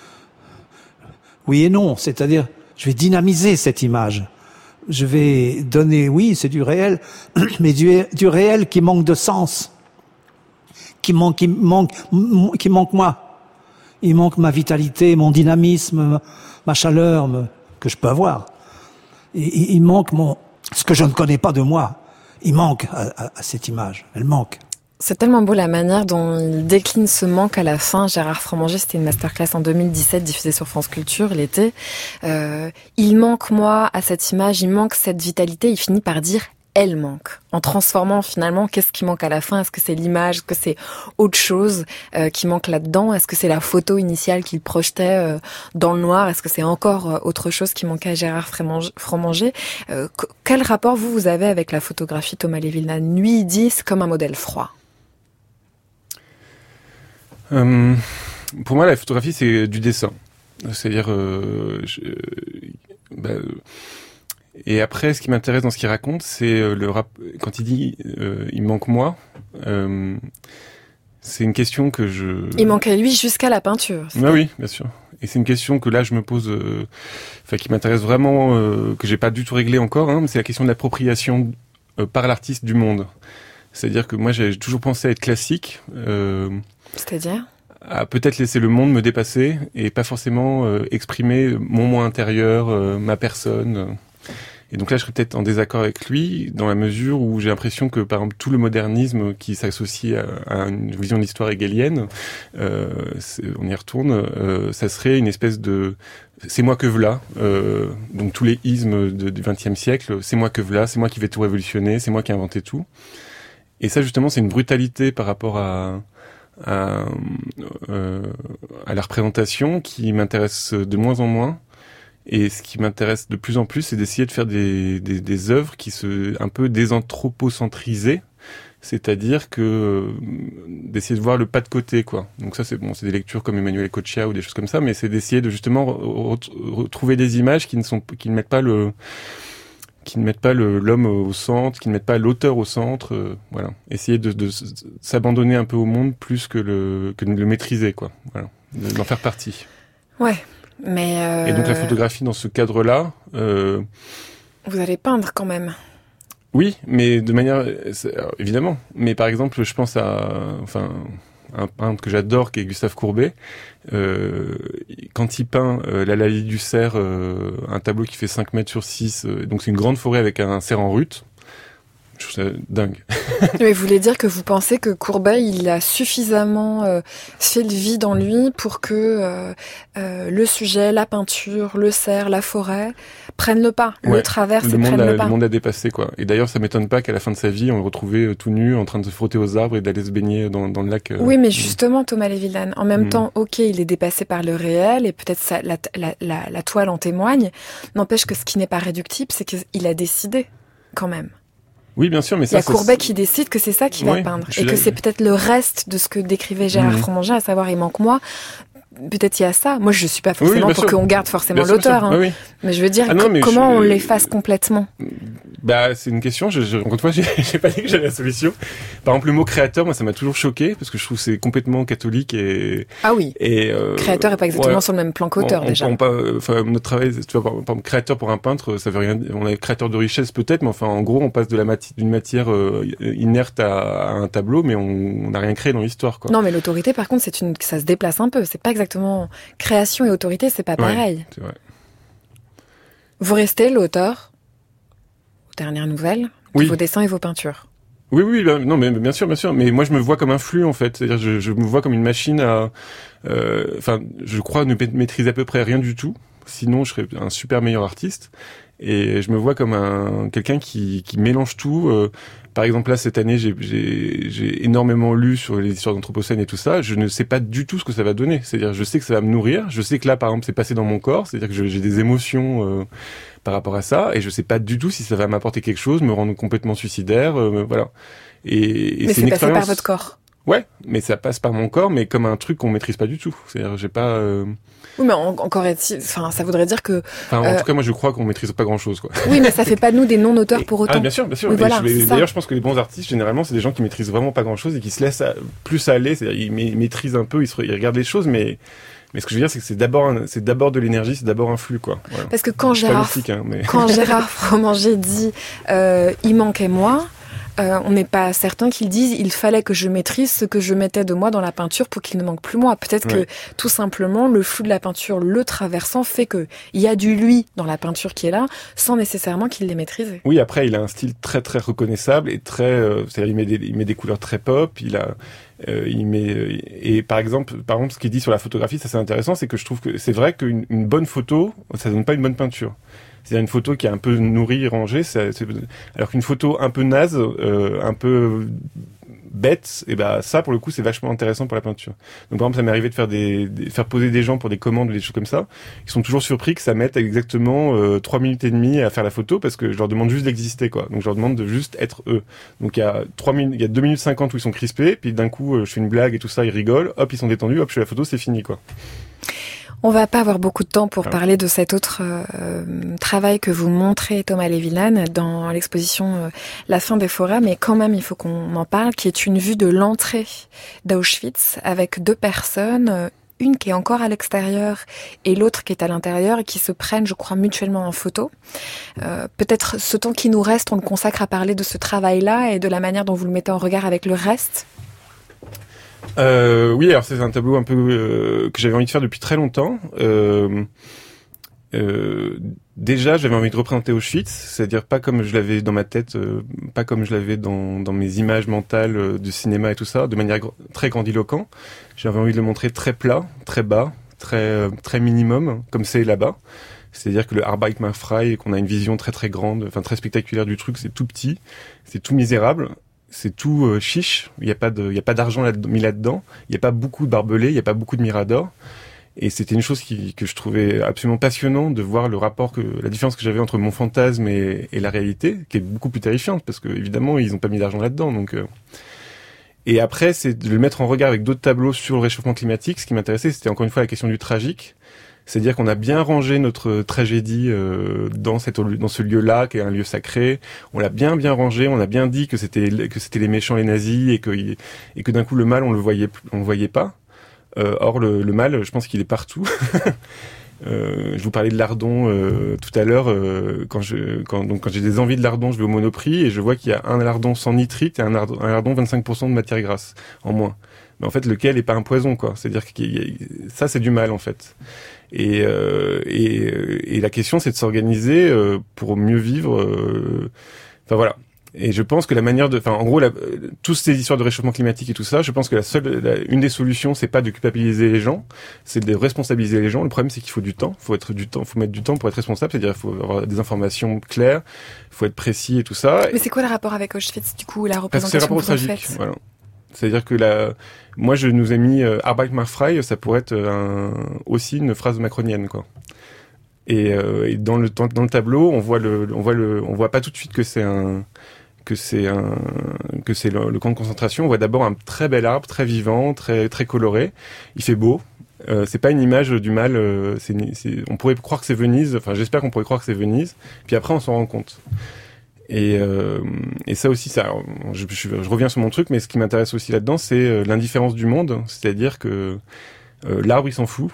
Oui et non, c'est-à-dire, je vais dynamiser cette image. Je vais donner, oui, c'est du réel, mais du, du réel qui manque de sens. Qui manque, qui manque, qui manque moi. Il manque ma vitalité, mon dynamisme, ma chaleur, me, que je peux avoir. Et, il manque mon, ce que je ne connais pas de moi. Il manque à, à, à cette image. Elle manque. C'est tellement beau la manière dont il décline ce manque à la fin. Gérard Fromanger, c'était une masterclass en deux mille dix-sept diffusée sur France Culture l'été. Euh, il manque moi à cette image, il manque cette vitalité. Il finit par dire elle manque. En transformant finalement, qu'est-ce qui manque à la fin ? Est-ce que c'est l'image ? Est-ce que c'est autre chose euh, qui manque là-dedans ? Est-ce que c'est la photo initiale qu'il projetait euh, dans le noir ? Est-ce que c'est encore euh, autre chose qui manquait à Gérard Fromanger ? euh, Quel rapport vous, vous avez avec la photographie, Thomas Lévy-Villena ? Lui, il dit c'est comme un modèle froid. Euh, pour moi, la photographie, c'est du dessin. C'est-à-dire... Euh, je, bah, et après, ce qui m'intéresse dans ce qu'il raconte, c'est le rap... quand il dit euh, « il manque moi euh, », c'est une question que je... Il manquait lui jusqu'à la peinture. Ah oui, bien sûr. Et c'est une question que là, je me pose, euh, enfin, qui m'intéresse vraiment, euh, que j'ai pas du tout réglé encore, hein, mais c'est la question de l'appropriation euh, par l'artiste du monde. C'est-à-dire que moi, j'ai toujours pensé à être classique. Euh, C'est-à-dire ? À peut-être laisser le monde me dépasser et pas forcément euh, exprimer mon moi intérieur, euh, ma personne. Euh. Et donc là, je serais peut-être en désaccord avec lui, dans la mesure où j'ai l'impression que, par exemple, tout le modernisme qui s'associe à, à une vision de l'histoire hegelienne, euh, on y retourne, euh, ça serait une espèce de... C'est moi que v'là, euh, donc tous les ismes de, du vingtième siècle, c'est moi que v'là, c'est moi qui vais tout révolutionner, c'est moi qui ai inventé tout. Et ça, justement, c'est une brutalité par rapport à... À, euh, à la représentation qui m'intéresse de moins en moins, et ce qui m'intéresse de plus en plus, c'est d'essayer de faire des, des, des œuvres qui se un peu désanthropocentrisées, c'est-à-dire que euh, d'essayer de voir le pas de côté, quoi. Donc ça, c'est bon, c'est des lectures comme Emmanuel Ecoccia ou des choses comme ça, mais c'est d'essayer de justement re- retrouver des images qui ne sont qui ne mettent pas le qui ne mettent pas le, l'homme au centre, qui ne mettent pas l'auteur au centre, euh, voilà. Essayer de, de, de s'abandonner un peu au monde plus que le que de le maîtriser, quoi. Voilà, d'en faire partie. Ouais, mais. Euh... Et donc la photographie dans ce cadre-là. Euh... Vous allez peindre quand même. Oui, mais de manière alors, évidemment. Mais par exemple, je pense à enfin un peintre que j'adore, qui est Gustave Courbet. Euh, quand il peint euh, la Lalie du cerf, euh, un tableau qui fait cinq mètres sur six, euh, donc c'est une grande forêt avec un cerf en rut. Je trouve ça dingue. Mais vous voulez dire que vous pensez que Courbet, il a suffisamment euh, fait le vide en lui pour que euh, euh, le sujet, la peinture, le cerf, la forêt prennent le pas, Ouais. le traversent Le et monde, prennent a, le pas. le monde a dépassé, quoi. Et d'ailleurs, ça m'étonne pas qu'à la fin de sa vie, on le retrouvait euh, tout nu, en train de se frotter aux arbres et d'aller se baigner dans, dans le lac. Euh, Oui, mais justement, Thomas Lévy-Lannes, en même Mm. temps, ok, il est dépassé par le réel et peut-être ça, la, la, la, la toile en témoigne. N'empêche que ce qui n'est pas réductible, c'est qu'il a décidé, quand même. Oui, bien sûr, mais Il y a ça, ça, Courbet qui décide que c'est ça qu'il Ouais, va peindre je suis et que là- c'est peut-être le reste de ce que décrivait Gérard Mhm. Fromageau, à savoir il manque moi. Peut-être il y a ça. Moi, je suis pas Oui, forcément bien pour sûr. qu'on garde forcément Bien sûr, l'auteur, bien sûr. hein. Oui, oui. Mais je veux dire, Ah non, co- mais comment je- on l'efface complètement? Bah, c'est une question. Je, je, encore une fois, j'ai, j'ai pas dit que j'avais la solution. Par exemple, le mot créateur, moi, ça m'a toujours choqué parce que je trouve que c'est complètement catholique et. Ah oui. Et euh, Créateur est pas exactement ouais. sur le même plan qu'auteur on, déjà. On, on, enfin, notre travail, tu vois, par, par exemple, créateur pour un peintre, ça veut rien dire. On est créateur de richesse peut-être, mais enfin, en gros, on passe de la mati- d'une matière euh, inerte à, à un tableau, mais on n'a rien créé dans l'histoire, quoi. Non, mais l'autorité, par contre, c'est une, ça se déplace un peu. C'est pas exactement création et autorité, c'est pas Ouais, pareil. c'est vrai. Vous restez l'auteur, aux dernières nouvelles, de Oui. vos dessins et vos peintures. Oui, oui, ben, non, mais bien sûr, bien sûr. Mais moi, je me vois comme un flux, en fait. C'est-à-dire, je, je me vois comme une machine à. Enfin, euh, je crois ne maîtriser à peu près rien du tout. Sinon, je serais un super meilleur artiste. Et je me vois comme un quelqu'un qui, qui mélange tout. Euh, par exemple, là, cette année, j'ai, j'ai, j'ai énormément lu sur les histoires d'Anthropocène et tout ça. Je ne sais pas du tout ce que ça va donner. C'est-à-dire, je sais que ça va me nourrir. Je sais que là, par exemple, c'est passé dans mon corps. C'est-à-dire que je, j'ai des émotions euh, par rapport à ça. Et je sais pas du tout si ça va m'apporter quelque chose, me rendre complètement suicidaire. Euh, voilà. Et, et Mais c'est c'est une passé expérience. par votre corps. Ouais, mais ça passe par mon corps, mais comme un truc qu'on maîtrise pas du tout. C'est-à-dire, j'ai pas. Euh... Oui, mais en- encore est-il, enfin, ça voudrait dire que. Enfin, en euh, tout cas, moi, je crois qu'on maîtrise pas grand-chose, quoi. Oui, mais ça fait pas de nous des non-auteurs pour autant. Ah, bien sûr, bien sûr. Oui, Et voilà, je vais- c'est ça. d'ailleurs, je pense que les bons artistes, généralement, c'est des gens qui maîtrisent vraiment pas grand-chose et qui se laissent à- plus aller. C'est-à-dire, ils, ma- ils maîtrisent un peu, ils, se, ils regardent les choses, mais. Mais ce que je veux dire, c'est que c'est d'abord, un- c'est d'abord de l'énergie, c'est d'abord un flux, quoi. Voilà. Parce que quand C'est pas Gérard, mystique, hein, mais... quand Gérard Fromageau dit euh, il manquait moi, euh, on n'est pas certain qu'il dise il fallait que je maîtrise ce que je mettais de moi dans la peinture pour qu'il ne manque plus moi. Peut-être Ouais. que tout simplement le flux de la peinture le traversant fait que il y a du lui dans la peinture qui est là, sans nécessairement qu'il l'ait maîtrisé. Oui, après, il a un style très très reconnaissable et très, euh, c'est-à-dire il met des, il met des couleurs très pop. Il a, euh, il met euh, et par exemple, par exemple, ce qu'il dit sur la photographie, ça c'est intéressant, c'est que je trouve que c'est vrai qu'une une bonne photo, ça donne pas une bonne peinture. C'est-à-dire une photo qui est un peu nourrie, rangée, ça, c'est, alors qu'une photo un peu naze, euh, un peu bête, et ben ça pour le coup c'est vachement intéressant pour la peinture. Donc par exemple ça m'est arrivé de faire des, des faire poser des gens pour des commandes ou des choses comme ça. Ils sont toujours surpris que ça mette exactement euh, trois minutes et demie à faire la photo parce que je leur demande juste d'exister quoi. Donc je leur demande de juste être eux. Donc il y a trois minutes, il y a deux minutes cinquante où ils sont crispés, puis d'un coup euh, je fais une blague et tout ça, ils rigolent, hop ils sont détendus, hop je fais la photo, c'est fini quoi. On va pas avoir beaucoup de temps pour Ah. parler de cet autre euh, travail que vous montrez, Thomas Lévy-Lannes, dans l'exposition euh, La fin des forêts, mais quand même, il faut qu'on en parle, qui est une vue de l'entrée d'Auschwitz avec deux personnes, euh, une qui est encore à l'extérieur et l'autre qui est à l'intérieur et qui se prennent, je crois, mutuellement en photo. Euh, peut-être ce temps qui nous reste, on le consacre à parler de ce travail-là et de la manière dont vous le mettez en regard avec le reste. Euh, oui, alors c'est un tableau un peu euh, que j'avais envie de faire depuis très longtemps. Euh, euh, déjà, j'avais envie de représenter Auschwitz, c'est-à-dire pas comme je l'avais dans ma tête, euh, pas comme je l'avais dans, dans mes images mentales euh, du cinéma et tout ça, de manière gr- très grandiloquent. J'avais envie de le montrer très plat, très bas, très euh, très minimum, comme c'est là-bas. C'est-à-dire que le Arbeit macht frei, qu'on a une vision très très grande, enfin très spectaculaire du truc, c'est tout petit, c'est tout misérable. C'est tout euh, chiche, il y a pas de il y a pas d'argent là, mis là-dedans, il y a pas beaucoup de barbelés, il y a pas beaucoup de miradors et c'était une chose qui que je trouvais absolument passionnant de voir le rapport que la différence que j'avais entre mon fantasme et, et la réalité qui est beaucoup plus terrifiante parce que évidemment ils ont pas mis d'argent là-dedans donc euh... et après c'est de le mettre en regard avec d'autres tableaux sur le réchauffement climatique. Ce qui m'intéressait c'était encore une fois la question du tragique. C'est-à-dire qu'on a bien rangé notre tragédie euh, dans cette dans ce lieu-là qui est un lieu sacré. On l'a bien bien rangé. On a bien dit que c'était que c'était les méchants, les nazis, et que et que d'un coup le mal on le voyait on le voyait pas. Euh, or le, le mal, je pense qu'il est partout. euh, je vous parlais de lardon euh, tout à l'heure. Euh, quand je quand donc quand j'ai des envies de lardon, je vais au Monoprix et je vois qu'il y a un lardon sans nitrite et un lardon, un lardon vingt-cinq pour cent de matière grasse en moins. Mais en fait, lequel est pas un poison quoi. C'est-à-dire que ça c'est du mal en fait. Et, euh, et, et la question, c'est de s'organiser euh, pour mieux vivre. Euh... Enfin voilà. Et je pense que la manière de, enfin, en gros, la, toutes ces histoires de réchauffement climatique et tout ça, je pense que la seule, la, une des solutions, c'est pas de culpabiliser les gens, c'est de responsabiliser les gens. Le problème, c'est qu'il faut du temps. Faut être du temps, faut mettre du temps pour être responsable. C'est-à-dire, il faut avoir des informations claires, il faut être précis et tout ça. Mais c'est quoi le rapport avec Auschwitz, du coup, la représentation Parce que c'est le rapport au tragique, voilà. C'est-à-dire que la, moi, je nous ai mis euh, Arbeit macht frei, ça pourrait être un, aussi une phrase macronienne, quoi. Et, euh, et dans le dans, dans le tableau, on voit le, on voit le, on voit pas tout de suite que c'est un que c'est un que c'est le, le camp de concentration. On voit d'abord un très bel arbre, très vivant, très très coloré. Il fait beau. Euh, c'est pas une image du mal. Euh, c'est, c'est, on pourrait croire que c'est Venise. Enfin, j'espère qu'on pourrait croire que c'est Venise. Puis après, on s'en rend compte. Et, euh, et ça aussi, ça. Alors, je, je, je reviens sur mon truc, mais ce qui m'intéresse aussi là-dedans, c'est euh, l'indifférence du monde. C'est-à-dire que euh, l'arbre, il s'en fout.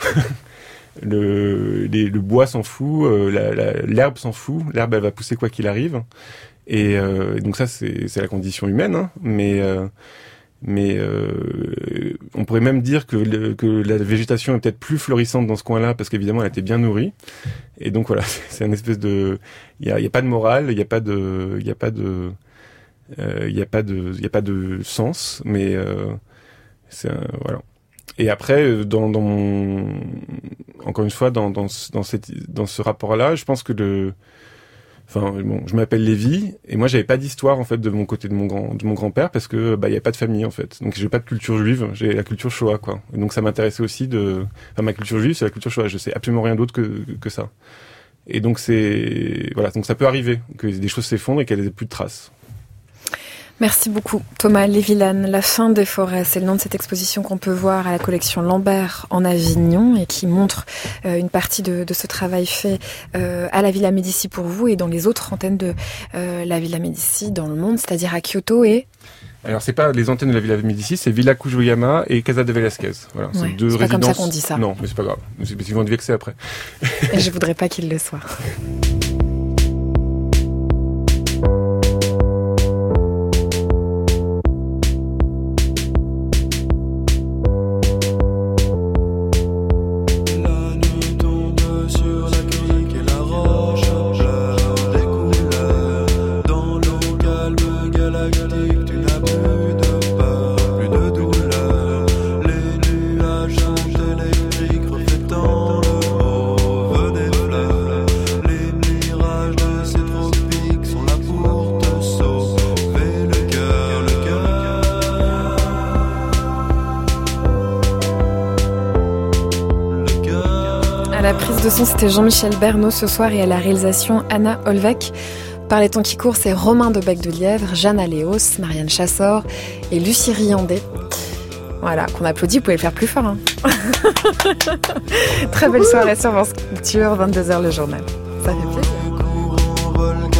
le, les, le bois s'en fout. Euh, la, la, l'herbe s'en fout. L'herbe, elle va pousser quoi qu'il arrive. Et euh, donc ça, c'est, c'est la condition humaine, hein, mais euh, mais euh, on pourrait même dire que, le, que la végétation est peut-être plus florissante dans ce coin-là parce qu'évidemment, elle était bien nourrie. Et donc voilà, c'est, c'est une espèce de, il y a, y a pas de morale, il y a pas de, il y a pas de, il euh, y a pas de, il y a pas de sens, mais euh, c'est un, voilà. Et après, dans, dans mon, encore une fois, dans dans dans cette, dans ce rapport-là, je pense que le Enfin bon, je m'appelle Lévi et moi j'avais pas d'histoire en fait de mon côté de mon grand de mon grand-père parce que bah il y a pas de famille en fait. Donc j'ai pas de culture juive, j'ai la culture Shoah quoi. Et donc ça m'intéressait aussi de enfin ma culture juive, c'est la culture Shoah, je sais absolument rien d'autre que que ça. Et donc c'est voilà, donc ça peut arriver que des choses s'effondrent et qu'elles aient plus de traces. Merci beaucoup Thomas Lévi-Lannes. La fin des forêts, c'est le nom de cette exposition qu'on peut voir à la collection Lambert en Avignon et qui montre euh, une partie de, de ce travail fait euh, à la Villa Médicis pour vous et dans les autres antennes de euh, la Villa Médicis dans le monde, c'est-à-dire à Kyoto et... Alors c'est pas les antennes de la Villa Médicis, c'est Villa Kujoyama et Casa de Velasquez. Voilà, ouais, c'est deux c'est résidences. Pas comme ça qu'on dit ça. Non, mais c'est pas grave. C'est parce qu'ils vont être vexés après. Et je voudrais pas qu'ils le soient. C'était Jean-Michel Bernot ce soir et à la réalisation Anna Olvec. Par les temps qui courent, c'est Romain de Bec de Lièvre, Jeanne Aléos, Marianne Chassor et Lucie Riandé. Voilà, qu'on applaudit, vous pouvez le faire plus fort. Hein. Très belle soirée sur France Culture, vingt-deux heures le journal. Ça fait plaisir.